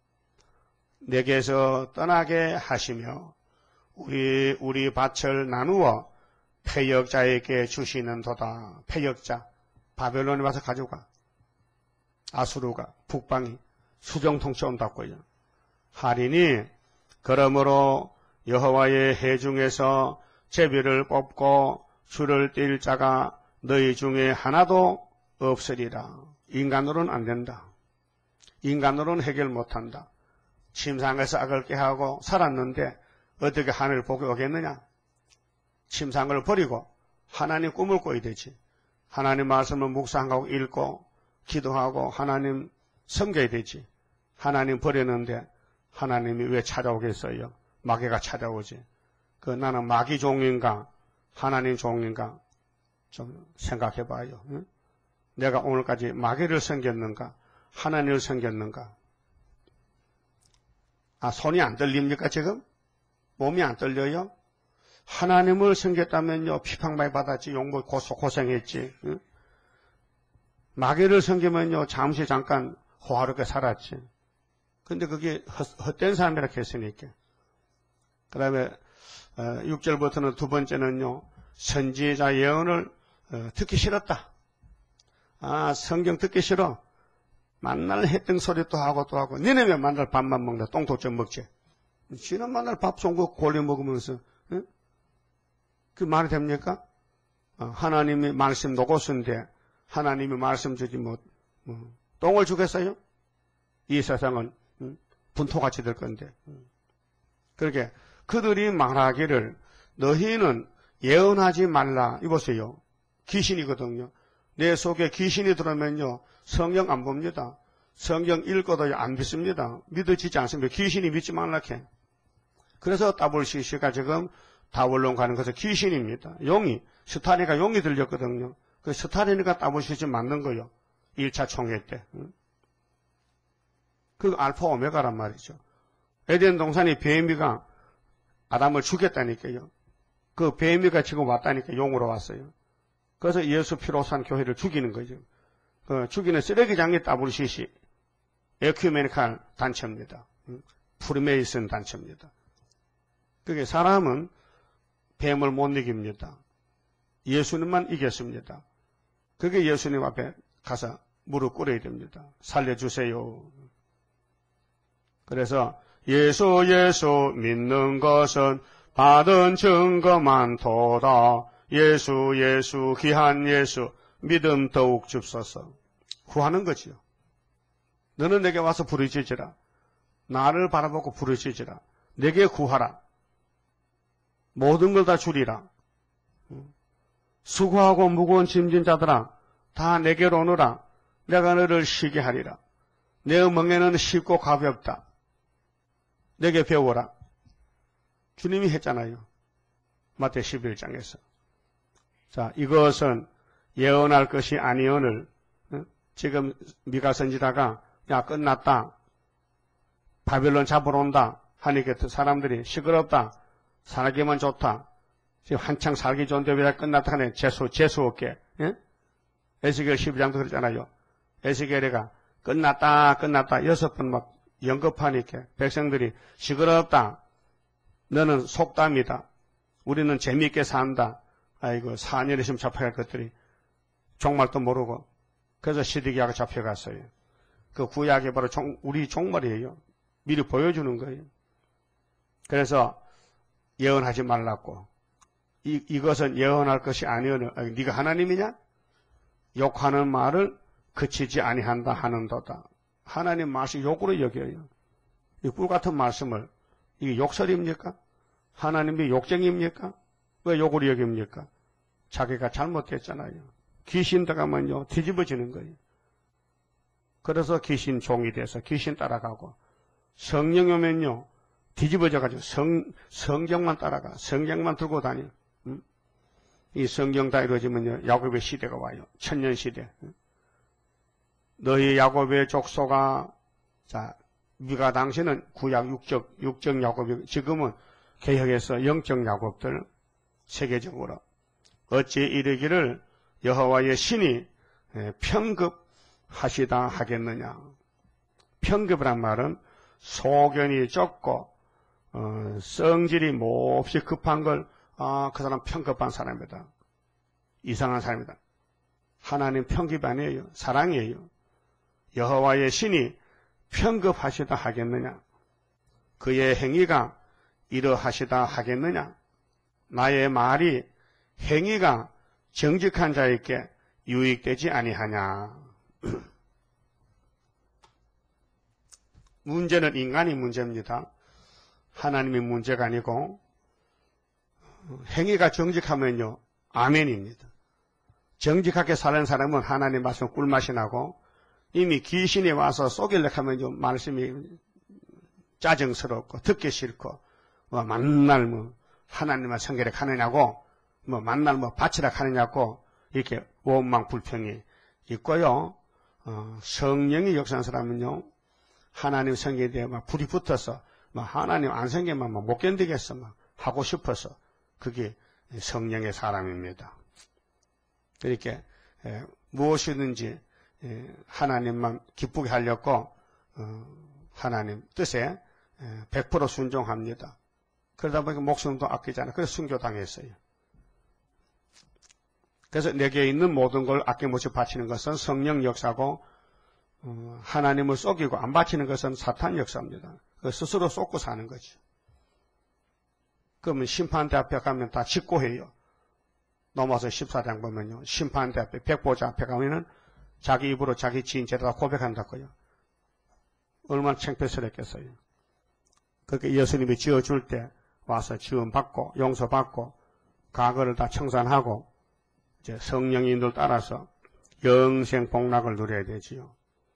내게서 떠나게 하시며 우리 우리 밭을 나누어 패역자에게 주시는 도다. 패역자 바벨론에 와서 가져가. 아수르가 북방이 수정통치 온다고요. 하리니 그러므로 여호와의 해 중에서 제비를 뽑고 줄을 띨 자가 너희 중에 하나도 없으리라. 인간으로는 안 된다. 인간으로는 해결 못한다. 침상에서 악을 깨하고 살았는데 어떻게 하늘을 보고 오겠느냐? 침상을 버리고 하나님 꿈을 꿔야 되지. 하나님 말씀을 묵상하고 읽고 기도하고 하나님 섬겨야 되지. 하나님 버렸는데 하나님이 왜 찾아오겠어요? 마귀가 찾아오지. 그 나는 마귀 종인가 하나님 종인가 좀 생각해 봐요. 응? 내가 오늘까지 마귀를 섬겼는가 하나님을 섬겼는가? 아, 손이 안 떨립니까 지금? 몸이 안 떨려요? 하나님을 섬겼다면요 비판 많이 받았지. 욕먹 고생했지. 응? 마귀를 섬기면요 잠시 잠깐 호화롭게 살았지. 근데 그게 헛된 사람이라 했으니까. 그 다음에 육 절부터는 두 번째는요 선지자 예언을 듣기 싫었다. 아, 성경 듣기 싫어. 만날 했던 소리 또 하고 또 하고. 니네 왜 만날 밥만 먹나? 똥도좀 먹지. 지는 만날 밥 송고 골리 먹으면서, 응? 그 말이 됩니까? 어, 하나님이 말씀 녹았는데, 하나님이 말씀 주지 뭐, 뭐, 똥을 주겠어요? 이 세상은, 응? 분토같이 될 건데. 응. 그렇게, 그들이 말하기를, 너희는 예언하지 말라. 이보세요. 귀신이거든요. 내 속에 귀신이 들어오면요, 성경 안 봅니다. 성경 읽어도 안 믿습니다. 믿어지지 않습니다. 귀신이 믿지 말라 해. 그래서 다볼시시가 지금 다볼론 가는 것은 귀신입니다. 용이, 스타리가 용이 들렸거든요. 그 스타리니까 다볼시시 맞는 거요. 일 차 총회 때. 그 알파 오메가란 말이죠. 에덴 동산이 뱀이가 아담을 죽였다니까요. 그 뱀이가 지금 왔다니까 용으로 왔어요. 그래서 예수 피로 산 교회를 죽이는 거죠. 그 죽이는 쓰레기장이 다블유씨씨, 에큐메니칼 단체입니다. 프리메이슨 단체입니다. 그게 사람은 뱀을 못 이깁니다. 예수님만 이겼습니다. 그게 예수님 앞에 가서 무릎 꿇어야 됩니다. 살려주세요. 그래서 예수 예수 믿는 것은 받은 증거만 도다. 예수 예수 귀한 예수 믿음 더욱 줍소서. 구하는 거지요. 너는 내게 와서 부르짖으라. 나를 바라보고 부르짖으라. 내게 구하라. 모든 걸 다 주리라. 수고하고 무거운 짐진 자들아 다 내게로 오너라. 내가 너를 쉬게 하리라. 내 멍에는 쉽고 가볍다. 내게 배워라. 주님이 했잖아요. 마태 십일 장에서. 자, 이것은 예언할 것이 아니오늘. 지금 미가 선지자가 야 끝났다. 바벨론 잡으러 온다. 하니까 사람들이 시끄럽다. 살기만 좋다. 지금 한창 살기 좋은데 왜 끝났다 하네. 재수, 재수 없게. 예? 에스겔 십이 장도 그랬잖아요. 에스겔이가 끝났다, 끝났다. 여섯 번 막 연급하니까 백성들이 시끄럽다. 너는 속담이다. 우리는 재미있게 산다. 아이고, 사 년 있으면 잡혀갈 것들이 종말도 모르고. 그래서 시드기야가 잡혀갔어요. 그 구약이 바로 종, 우리 종말이에요. 미리 보여주는 거예요. 그래서 예언하지 말라고. 이, 이것은 예언할 것이 아니오늘. 아, 네가 하나님이냐? 욕하는 말을 그치지 아니한다 하는도다. 하나님 말씀 욕으로 여겨요. 이 꿀 같은 말씀을 이게 욕설입니까? 하나님이 욕쟁입니까? 왜 욕으로 여깁니까? 자기가 잘못했잖아요. 귀신 들어가면요 뒤집어지는 거예요. 그래서 귀신 종이 돼서 귀신 따라가고 성령 오면요 뒤집어져가지고 성, 성경만 따라가. 성경만 들고 다녀. 음? 이 성경 다 이루어지면요 야곱의 시대가 와요. 천년 시대. 음? 너희 야곱의 족소가 자 미가 당시는 구약 육적 육적 야곱이 지금은 개혁해서 영적 야곱들 세계적으로 어찌 이르기를 여호와의 신이 편급하시다 하겠느냐. 편급이란 말은 소견이 적고 어, 성질이 몹시 급한 걸 아, 그 사람 편급한 사람이다. 이상한 사람이다. 하나님 편급 아니에요. 사랑이에요. 여호와의 신이 편급하시다 하겠느냐. 그의 행위가 이러하시다 하겠느냐. 나의 말이 행위가 정직한 자에게 유익되지 아니하냐. 문제는 인간이 문제입니다. 하나님의 문제가 아니고 행위가 정직하면요 아멘입니다. 정직하게 사는 사람은 하나님 말씀 꿀맛이 나고 이미 귀신이 와서 쏘길래 하면요 말씀이 짜증스럽고 듣기 싫고 뭐 만날 뭐 하나님만 성결에 가느냐고 뭐 만날 뭐 바치라 가느냐고 이렇게 원망 불평이 있고요. 어, 성령이 역사한 사람은요 하나님 성경에 대해 막 불이 붙어서 막 하나님 안 생기면 막 못 견디겠어 막 하고 싶어서 그게 성령의 사람입니다. 이렇게 에, 무엇이든지 에, 하나님만 기쁘게 하려고 어, 하나님 뜻에 에, 백 퍼센트 순종합니다. 그러다 보니까 목숨도 아끼잖아요. 그래서 순교당했어요. 그래서 내게 있는 모든 걸 아낌없이 바치는 것은 성령 역사고 어, 하나님을 속이고 안 바치는 것은 사탄 역사입니다. 그 스스로 쏟고 사는 거죠. 그러면 심판대 앞에 가면 다 직고해요. 넘어서 십사 장 보면요. 심판대 앞에 백보자 앞에 가면은 자기 입으로 자기 지인 죄다 고백한다고요. 얼마나 창피스럽겠어요. 그렇게 예수님이 지어줄 때 와서 지원받고 용서받고 과거를 다 청산하고 이제 성령의 인도를 따라서 영생 복락을 누려야 되지요.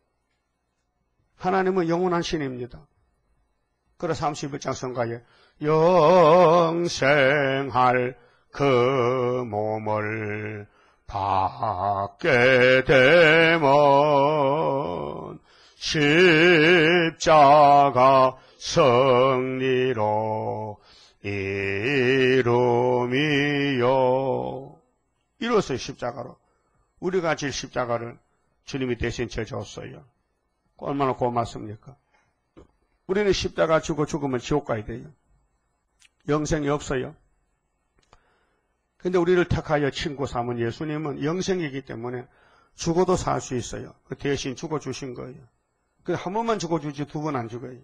하나님은 영원한 신입니다. 그래서 삼십일 장 성가에 영생할 그 몸을 받게 되면 십자가 승리로 이름이요. 이로써 십자가로 우리가 질 십자가를 주님이 대신 져줬어요. 얼마나 고맙습니까? 우리는 십자가 지고 죽으면 지옥 가야 돼요. 영생이 없어요. 근데 우리를 택하여 친구 삼은 예수님은 영생이기 때문에 죽어도 살 수 있어요. 그 대신 죽어주신 거예요. 그 한 번만 죽어주지 두 번 안 죽어요.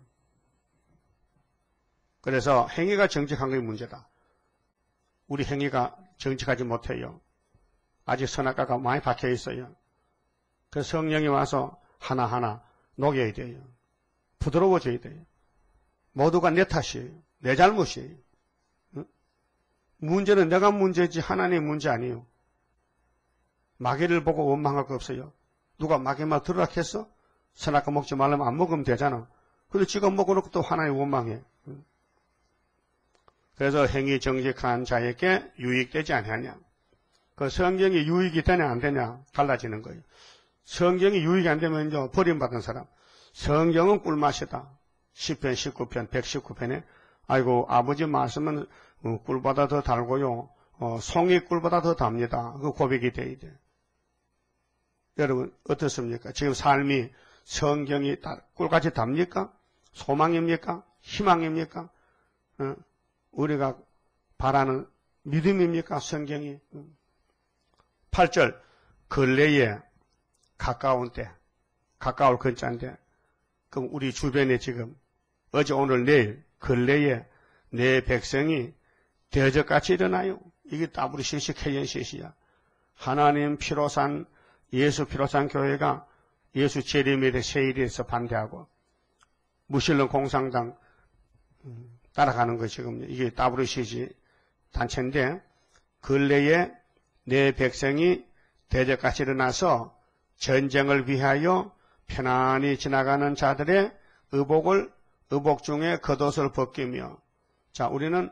그래서 행위가 정직한 게 문제다. 우리 행위가 정직하지 못해요. 아직 선악과가 많이 박혀 있어요. 그 성령이 와서 하나하나 녹여야 돼요. 부드러워져야 돼요. 모두가 내 탓이에요. 내 잘못이에요. 응? 문제는 내가 문제지 하나님의 문제 아니에요. 마귀를 보고 원망할 거 없어요. 누가 마귀 말 들으라 했어? 선악과 먹지 말라면 안 먹으면 되잖아. 근데 지금 먹어놓고 또 하나님 원망해. 응? 그래서 행위 정직한 자에게 유익되지 않느냐. 그 성경이 유익이 되냐 안 되냐 달라지는 거예요. 성경이 유익이 안 되면 이제 버림받은 사람. 성경은 꿀맛이다. 시편 십구 편 백십구 편에 아이고 아버지 말씀은 꿀보다 더 달고요. 어, 송이 꿀보다 더 답니다. 그 고백이 돼야 돼. 여러분 어떻습니까? 지금 삶이 성경이 다 꿀같이 답니까? 소망입니까? 희망입니까? 어? 우리가 바라는 믿음입니까? 성경이. 팔 절 근래에 가까운 때 가까울 근자인데 그럼 우리 주변에 지금 어제 오늘 내일 근래에 내 백성이 대적같이 일어나요. 이게 따브리 실식 해연시시야. 하나님 피로 산 예수 피로 산 교회가 예수 재림일에 세일에서 반대하고 무신론 공산당 따라가는 거 지금 이게 따브리 시시 단체인데 근래에 내 백성이 대적같이 일어나서 전쟁을 위하여 편안히 지나가는 자들의 의복을 의복 중에 겉옷을 벗기며 자 우리는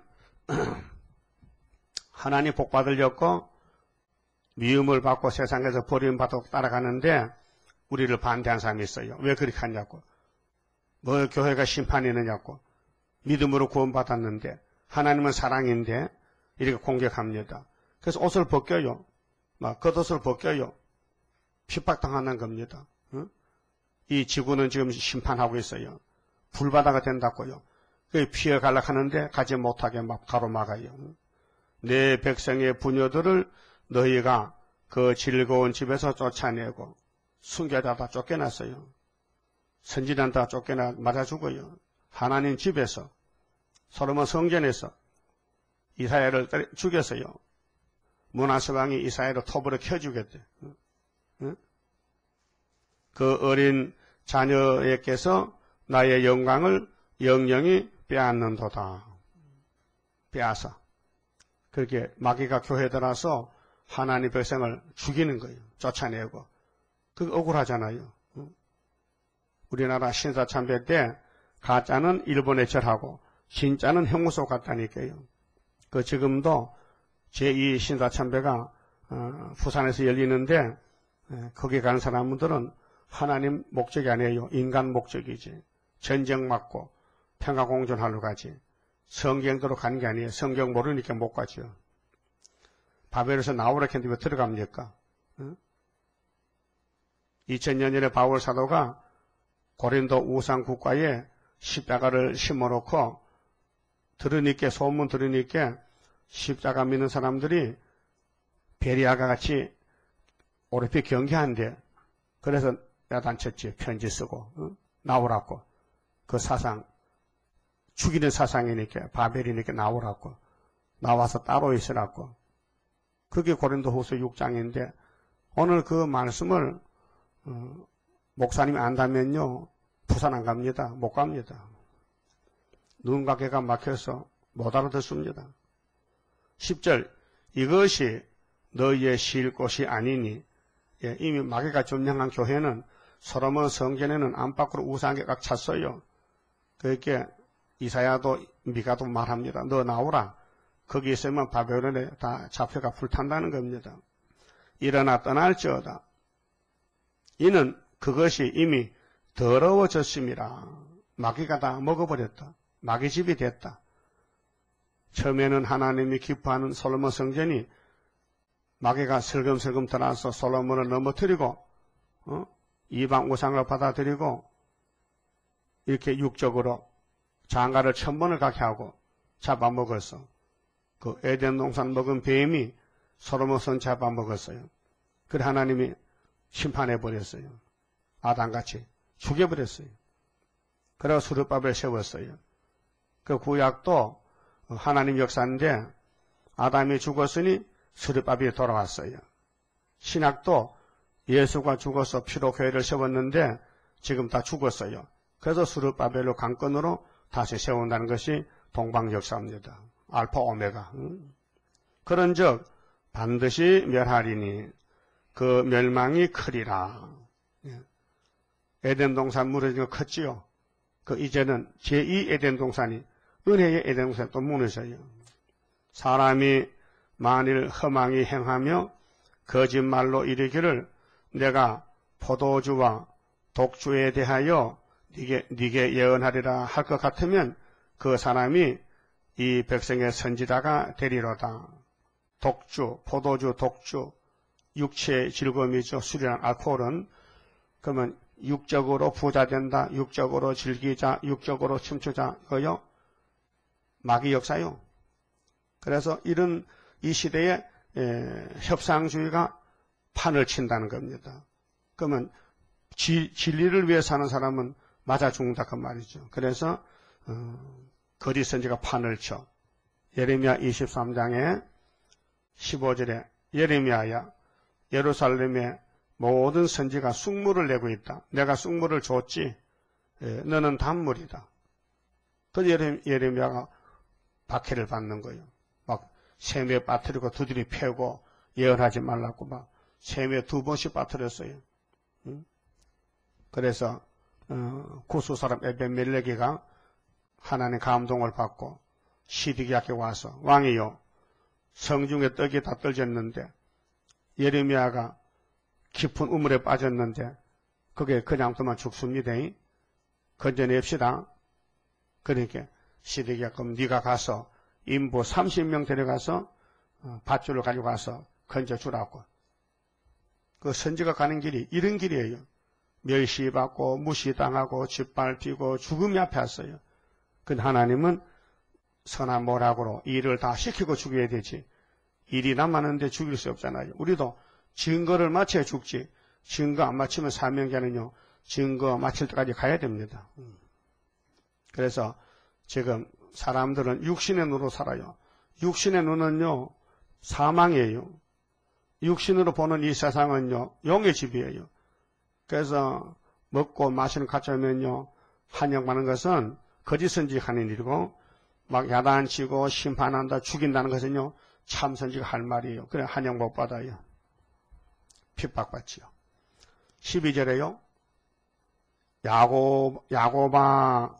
하나님 복 받으려고 미움을 받고 세상에서 버림받고 따라가는데 우리를 반대한 사람이 있어요. 왜 그렇게 하냐고. 뭐 교회가 심판이 있느냐고. 믿음으로 구원받았는데 하나님은 사랑인데 이렇게 공격합니다. 그래서 옷을 벗겨요. 막 겉옷을 벗겨요. 핍박당하는 겁니다. 어? 이 지구는 지금 심판하고 있어요. 불바다가 된다고요. 피해 가려고 하는데 가지 못하게 막 가로막아요. 내 백성의 부녀들을 너희가 그 즐거운 집에서 쫓아내고 순교자다 쫓겨났어요. 선지자는 다 쫓겨나 맞아 죽어요. 하나님 집에서 솔로몬 성전에서 이사야를 죽였어요. 문하세 왕이 이사야를 톱으로 켜주겠대. 응? 그 어린 자녀에게서 나의 영광을 영영이 빼앗는도다. 빼앗아. 그렇게 마귀가 교회 들어와서 하나님 백성을 죽이는 거예요. 쫓아내고. 그게 억울하잖아요. 응? 우리나라 신사참배 때 가짜는 일본에 절하고 진짜는 형무소 갔다니까요. 그 지금도 제이 신사참배가 어, 부산에서 열리는데 에, 거기 가는 사람들은 하나님 목적이 아니에요. 인간 목적이지. 전쟁 맞고 평화공존하러 가지. 성경대로 가는 게 아니에요. 성경 모르니까 못 가죠. 바벨에서 나오라 했는데 왜 들어갑니까? 응? 이천 년 전에 바울 사도가 고린도 우상 국가에 십자가를 심어놓고 들으니까 소문 들으니까 십자가 믿는 사람들이 베리아가 같이 오랫동안 경계한데, 그래서 야단쳤지. 편지 쓰고, 어? 나오라고. 그 사상, 죽이는 사상이니까, 바벨이니까 나오라고. 나와서 따로 있으라고. 그게 고린도후서 육 장인데, 오늘 그 말씀을, 어, 목사님이 안다면요, 부산 안 갑니다. 못 갑니다. 눈과 귀가 막혀서 못 알아듣습니다. 십 절, 이것이 너희의 쉴 곳이 아니니, 예, 이미 마귀가 점령한 교회는 솔로몬 성전에는 안팎으로 우상에 꽉 찼어요. 그렇게 이사야도 미가도 말합니다. 너 나오라. 거기 있으면 바벨론에 다 잡혀가 불탄다는 겁니다. 일어나 떠날지어다. 이는 그것이 이미 더러워졌음이라. 마귀가 다 먹어버렸다. 마귀집이 됐다. 처음에는 하나님이 기뻐하는 솔로몬 성전이 마귀가 슬금슬금 들어와서 솔로몬을 넘어뜨리고, 어? 이방 우상을 받아들이고, 이렇게 육적으로 장가를 천번을 가게 하고 잡아먹었어. 그 에덴 동산 먹은 뱀이 솔로몬 성 잡아먹었어요. 그래 하나님이 심판해버렸어요. 아담같이 죽여버렸어요. 그래서 수르밥을 세웠어요. 그 구약도 하나님 역사인데 아담이 죽었으니 수르밥이 돌아왔어요. 신약도 예수가 죽어서 피로 교회를 세웠는데 지금 다 죽었어요. 그래서 수르바벨로 강건으로 다시 세운다는 것이 동방 역사입니다. 알파 오메가. 그런즉 반드시 멸하리니 그 멸망이 크리라. 에덴 동산 무너진 거 컸지요. 그 이제는 제이 에덴 동산이 은혜의 에덴 동산이 또 무너져요. 사람이 만일 허망히 행하며 거짓말로 이르기를 내가 포도주와 독주에 대하여 네게, 네게 예언하리라 할 것 같으면 그 사람이 이 백성의 선지자가 되리로다. 독주, 포도주, 독주, 육체의 즐거움이죠. 술이랑 알코올은. 그러면 육적으로 부자 된다, 육적으로 즐기자, 육적으로 춤추자, 이거요. 마귀 역사요. 그래서 이런 이 시대에 에, 협상주의가 판을 친다는 겁니다. 그러면 지, 진리를 위해 사는 사람은 맞아 죽는다 그 말이죠. 그래서 어, 거짓 선지가 판을 쳐. 예레미야 이십삼 장에 십오 절에 예레미야야 예루살렘에 모든 선지가 쑥물을 내고 있다. 내가 쑥물을 줬지. 예, 너는 단물이다. 그 예레, 예레미야가 박해를 받는 거예요. 막 샘에 빠뜨리고 두드리 패고 예언하지 말라고 막 샘에 두 번씩 빠뜨렸어요. 응? 그래서 어, 구수 사람 에벤멜레기가 하나님 감동을 받고 시드기야께 와서 왕이요 성중에 떡이 다 떨어졌는데 예레미야가 깊은 우물에 빠졌는데 그게 그냥 두면 죽습니다. 건져냅시다. 그러니까 시드기야 그럼 네가 가서 인부 삼십 명 데려가서 밧줄을 가지고 와서 건져주라고. 그 선지가 가는 길이 이런 길이에요. 멸시받고 무시당하고 짓밟히고 죽음이 앞에 왔어요. 근데 하나님은 선한 모락으로 일을 다 시키고 죽여야 되지. 일이 남았는데 죽일 수 없잖아요. 우리도 증거를 마쳐야 죽지. 증거 안 마치면 사명자는요. 증거 마칠 때까지 가야 됩니다. 그래서 지금 사람들은 육신의 눈으로 살아요. 육신의 눈은요. 사망이에요. 육신으로 보는 이 세상은요. 용의 집이에요. 그래서 먹고 마시는 가짜면요. 한영받는 것은 거짓 선지하는 일이고 막 야단치고 심판한다 죽인다는 것은요. 참 선지가 할 말이에요. 그래 한영 못 받아요. 핍박받지요. 십이 절에요. 야곱, 야곱아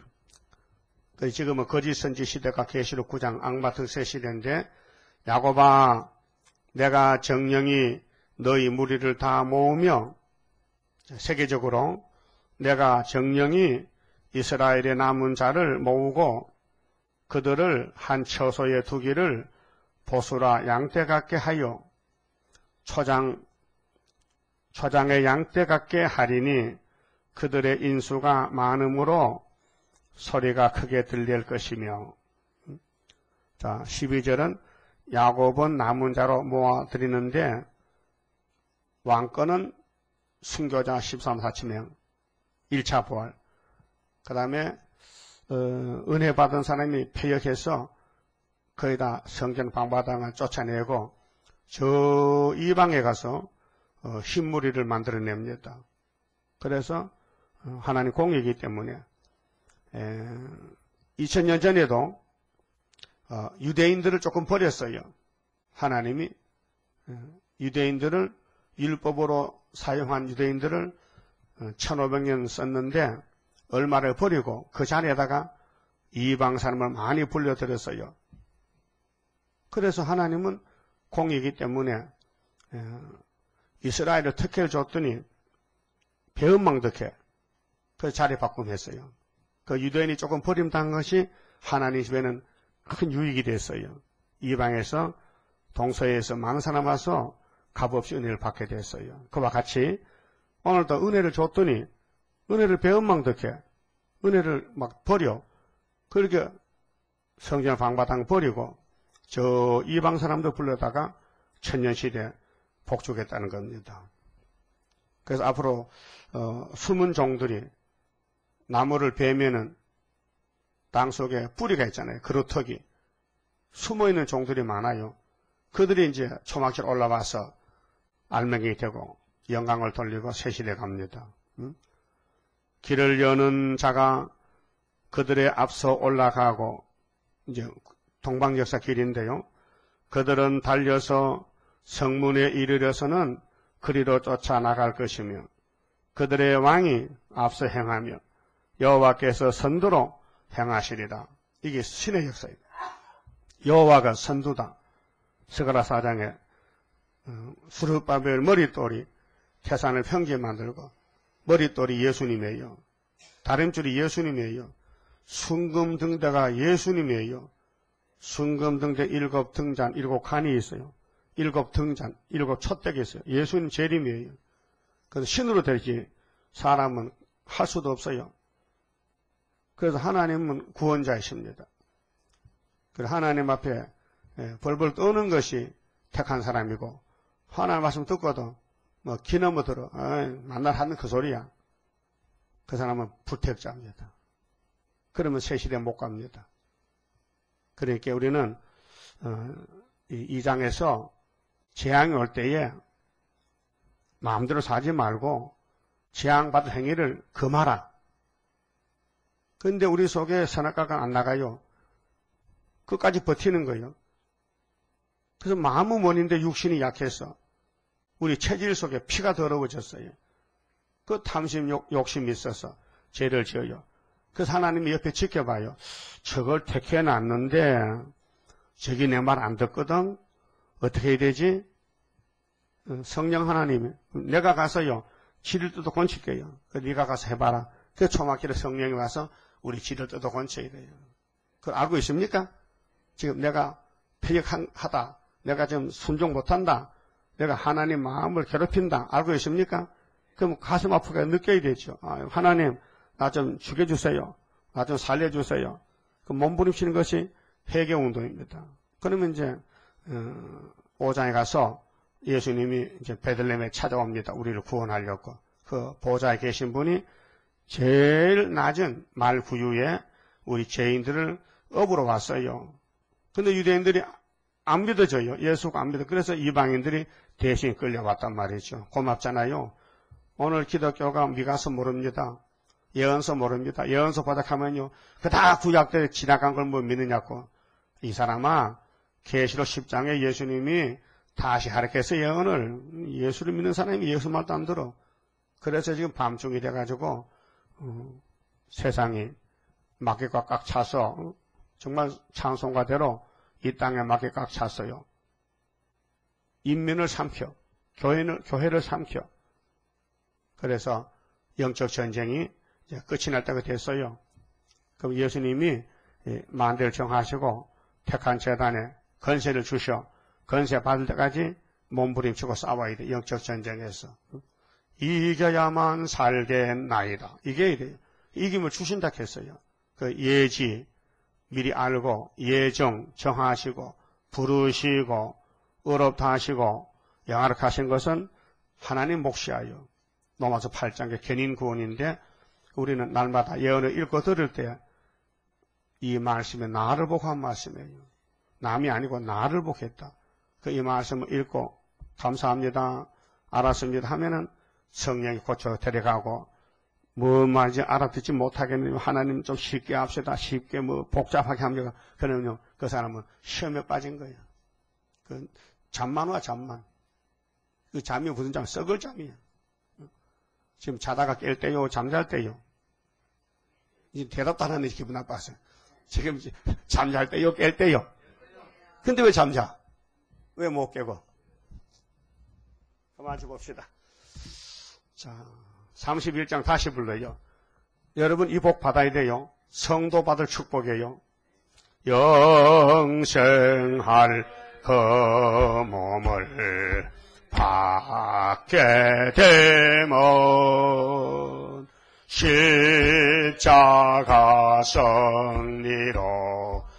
지금은 거짓 선지 시대가 계시록 구 장 악마 득세 시대인데 야곱아 내가 정령이 너희 무리를 다 모으며 세계적으로 내가 정령이 이스라엘의 남은 자를 모으고 그들을 한 처소에 두기를 보수라 양떼 같게 하여 초장, 초장의 양떼 같게 하리니 그들의 인수가 많음으로 소리가 크게 들릴 것이며. 자, 십이 절은 야곱은 남은 자로 모아드리는데 왕권은 순교자 십삼, 사천 명, 일 차 부활. 그 다음에 어, 은혜 받은 사람이 패역해서 거의 다 성전 방바닥을 쫓아내고 저 이방에 가서 어, 흰무리를 만들어냅니다. 그래서 어, 하나님 공이기 때문에 에, 이천 년 전에도 어, 유대인들을 조금 버렸어요. 하나님이 에, 유대인들을 율법으로 사용한 유대인들을 어, 천오백 년 썼는데 얼마를 버리고 그 자리에다가 이방 사람을 많이 불려들였어요. 그래서 하나님은 공이기 때문에 에, 이스라엘을 특혜를 줬더니 배은망덕해. 그 자리 바꿈했어요. 그 유대인이 조금 버림당한 것이 하나님 집에는 큰 유익이 됐어요. 이방에서 동서에서 많은 사람 와서 값없이 은혜를 받게 됐어요. 그와 같이 오늘도 은혜를 줬더니 은혜를 배은망덕해. 은혜를 막 버려. 그렇게 성전 방바닥 버리고 저 이방 사람도 불러다가 천년시대 복주겠다는 겁니다. 그래서 앞으로 어, 숨은 종들이 나무를 베면은 땅 속에 뿌리가 있잖아요. 그루터기. 숨어있는 종들이 많아요. 그들이 이제 초막절 올라와서 알맹이 되고 영광을 돌리고 새 시대 갑니다. 응? 길을 여는 자가 그들의 앞서 올라가고 이제 동방역사 길인데요. 그들은 달려서 성문에 이르러서는 그리로 쫓아나갈 것이며 그들의 왕이 앞서 행하며 여호와께서 선두로 행하시리라. 이게 신의 역사입니다. 여호와가 선두다. 스가랴 사 장에 수르바벨 머릿돌이 태산을 평지에 만들고 머릿돌이 예수님이에요. 다림줄이 예수님이에요. 순금등대가 예수님이에요. 순금등대 일곱 등잔, 일곱 칸이 있어요. 일곱 등잔, 일곱 촛대가 있어요. 예수님 재림이에요. 그래서 신으로 되지 사람은 할 수도 없어요. 그래서 하나님은 구원자이십니다. 그래서 하나님 앞에 벌벌 떠는 것이 택한 사람이고 하나님 말씀 듣고도 뭐 기넘어 들어 만날 하는 그 소리야. 그 사람은 불택자입니다. 그러면 새 시대 못 갑니다. 그러니까 우리는 이 장에서 재앙이 올 때에 마음대로 사지 말고 재앙받은 행위를 금하라. 그런데 우리 속에 선악과가 안 나가요. 끝까지 버티는 거예요. 그래서 마음은 원인데 육신이 약해서 우리 체질 속에 피가 더러워졌어요. 그 탐심, 욕, 욕심이 있어서 죄를 지어요. 그래서 하나님이 옆에 지켜봐요. 저걸 택해놨는데 저기 내 말 안 듣거든. 어떻게 해야 되지? 성령 하나님이 내가 가서요. 지를 뜯어 건칠게요. 네가 가서 해봐라. 그 초막길에 성령이 와서 우리 지를 뜯어 건쳐야 돼요. 그걸 알고 있습니까? 지금 내가 패역하다. 내가 지금 순종 못한다. 내가 하나님 마음을 괴롭힌다. 알고 있습니까? 그럼 가슴 아프게 느껴야 되죠. 아, 하나님 나 좀 죽여주세요. 나 좀 살려주세요. 그 몸부림치는 것이 회개운동입니다. 그러면 이제 어, 오 장에 가서 예수님이 이제 베들레헴에 찾아옵니다. 우리를 구원하려고. 그 보좌에 계신 분이 제일 낮은 말 구유에 우리 죄인들을 업으러 왔어요. 근데 유대인들이 안 믿어져요. 예수가 안 믿어. 그래서 이방인들이 대신 끌려왔단 말이죠. 고맙잖아요. 오늘 기독교가 미가서 모릅니다. 예언서 모릅니다. 예언서 바닥하면요. 그 다 구약 때 지나간 걸 뭐 믿느냐고. 이 사람아, 계시록 십 장에 예수님이 다시 하락해서 예언을, 예수를 믿는 사람이 예수 말도 안 들어. 그래서 지금 밤중이 돼가지고 어, 세상이 마귀가 꽉 차서 어, 정말 찬송가대로 이 땅에 마귀가 꽉 찼어요. 인민을 삼켜, 교회를, 교회를 삼켜. 그래서 영적 전쟁이 이제 끝이 날 때가 됐어요. 그럼 예수님이 만대를 정하시고 택한 재단에 건세를 주셔. 건세 받을 때까지 몸부림치고 싸워야 돼. 영적 전쟁에서. 이겨야만 살겠나이다. 이겨야 돼요. 이김을 주신다 했어요. 그 예지 미리 알고 예정 정하시고 부르시고 어렵다 하시고 영화력하신 것은 하나님 몫이하여 로마서 팔 장의 견인 구원인데 우리는 날마다 예언을 읽고 들을 때 이 말씀에 나를 보고 한 말씀이에요. 남이 아니고 나를 보겠다. 그 이 말씀을 읽고 감사합니다. 알았습니다 하면은 성령이 고쳐 데려가고 뭐 말인지 알아듣지 못하겠는데 하나님 좀 쉽게 합시다. 쉽게 뭐 복잡하게 합니다. 그러면요 그 사람은 시험에 빠진 거예요. 그 잠만 와 잠만. 그 잠이 무슨 잠? 썩을 잠이에요. 지금 자다가 깰 때요 잠잘 때요. 이제 대답도 안 하는 기분 나빴어요. 지금 잠잘 때요 깰 때요. 근데 왜 잠자? 왜 못 깨고? 그만 좀 봅시다. 자, 삼십일 장 다시 불러요. 여러분 이 복 받아야 돼요. 성도 받을 축복이에요. 영생할 그 몸을 받게 되면 십자가 승리로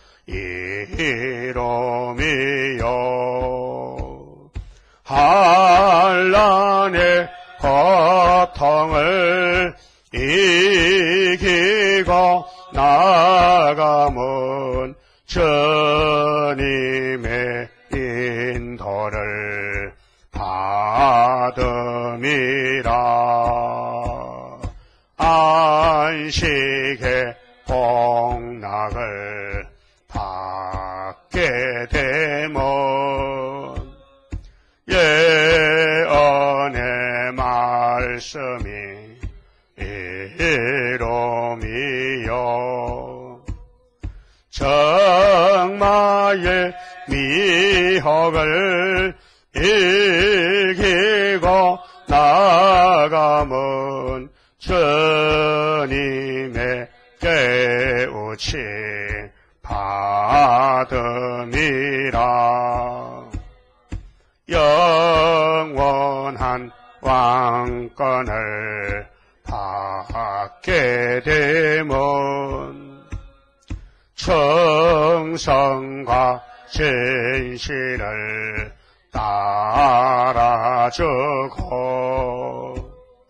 이루미요 한란의 고통을 이기고 나가면 주님의 인도를 받음이라. 안식의 복락을 받게 되면 예언의 말씀이 이루미요 정마의 미혹을 이기고 나가면 주님의 깨우침 받음이라. 영원한 왕권을 받게 되면 청성과 진실을 따라주고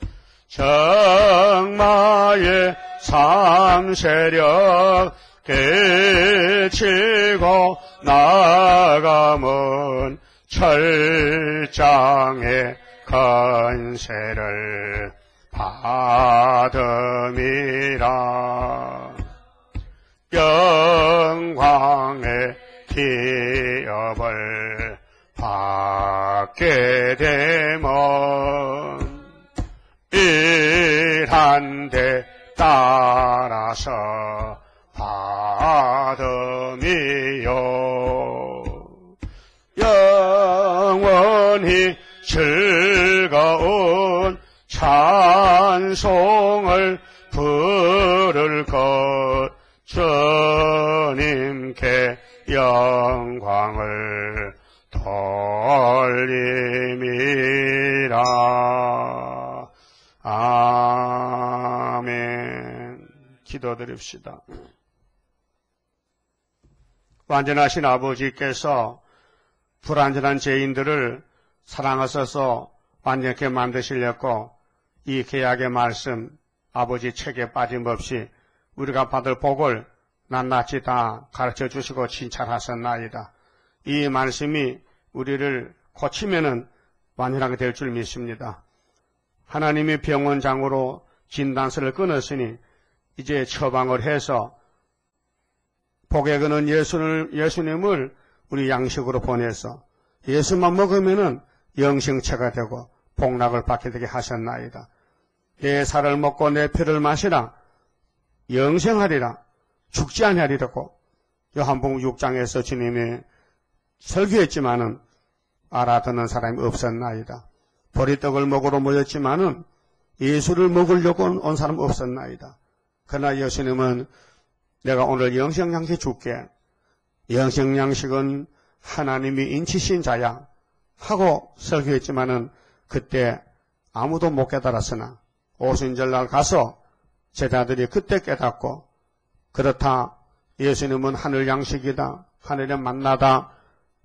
정마의 삼세력 깨치고 나가면 철장의 건세를 받음이라. 영광의 기업을 받게 되면 일한 데 따라서 받음이요 영원히 즐거운 찬송을 부를 것 주님께 영광을 돌림이라. 아멘. 기도드립시다. 완전하신 아버지께서 불완전한 죄인들을 사랑하셔서 완전하게 만드시려고 이 계약의 말씀 아버지 책에 빠짐없이 우리가 받을 복을 낱낱이 다 가르쳐 주시고 칭찬하셨나이다. 이 말씀이 우리를 고치면은 완전하게 될 줄 믿습니다. 하나님이 병원장으로 진단서를 끊었으니 이제 처방을 해서 복에 거는 예수를, 예수님을 우리 양식으로 보내서 예수만 먹으면은 영생체가 되고 복락을 받게 되게 하셨나이다. 내 살을 먹고 내 피를 마시라 영생하리라 죽지 아니하리라고 요한복음 육 장에서 주님이 설교했지만은 알아듣는 사람이 없었나이다. 보리떡을 먹으러 모였지만은 예수를 먹으려고 온 사람 없었나이다. 그러나 예수님은 내가 오늘 영생양식 줄게. 영생양식은 하나님이 인치신 자야 하고 설교했지만은 그때 아무도 못 깨달았으나 오순절날 가서 제자들이 그때 깨닫고 그렇다 예수님은 하늘 양식이다 하늘의 만나다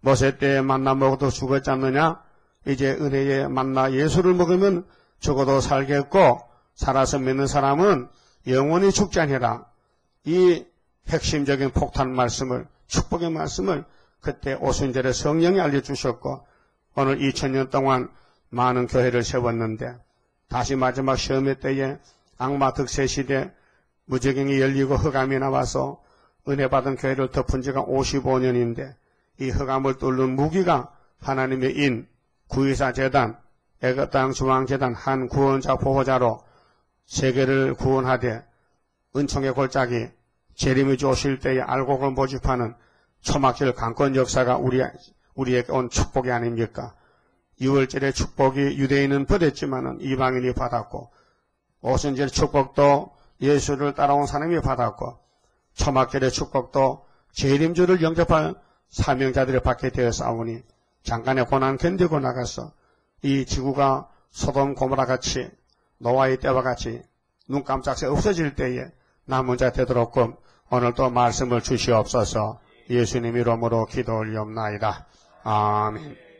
모세 때에 만나 먹어도 죽었지 않느냐? 이제 은혜의 만나 예수를 먹으면 죽어도 살겠고 살아서 믿는 사람은 영원히 죽지 아니라 이 핵심적인 폭탄 말씀을 축복의 말씀을 그때 오순절에 성령이 알려주셨고 오늘 이천 년 동안 많은 교회를 세웠는데 다시 마지막 시험의 때에 악마 득세 시대 무적행이 열리고 흑암이 나와서 은혜 받은 교회를 덮은 지가 오십오 년인데 이 흑암을 뚫는 무기가 하나님의 인, 구이사 재단, 애굽 땅 중앙재단 한 구원자 보호자로 세계를 구원하되 은총의 골짜기 재림이 오실 때에 알곡을 모집하는 초막절 강권 역사가 우리, 우리에게 온 축복이 아닙니까? 유월절의 축복이 유대인은 버렸지만은 이방인이 받았고 오순절 축복도 예수를 따라온 사람이 받았고 초막절의 축복도 재림주를 영접할 사명자들이 받게 되었사오니 잠깐의 고난 견디고 나가서 이 지구가 소돔 고모라 같이 노아의 때와 같이 눈 깜짝 새 없어질 때에 남은 자 되도록끔 오늘도 말씀을 주시옵소서. 예수님 이름으로 기도 올리옵나이다. 아멘.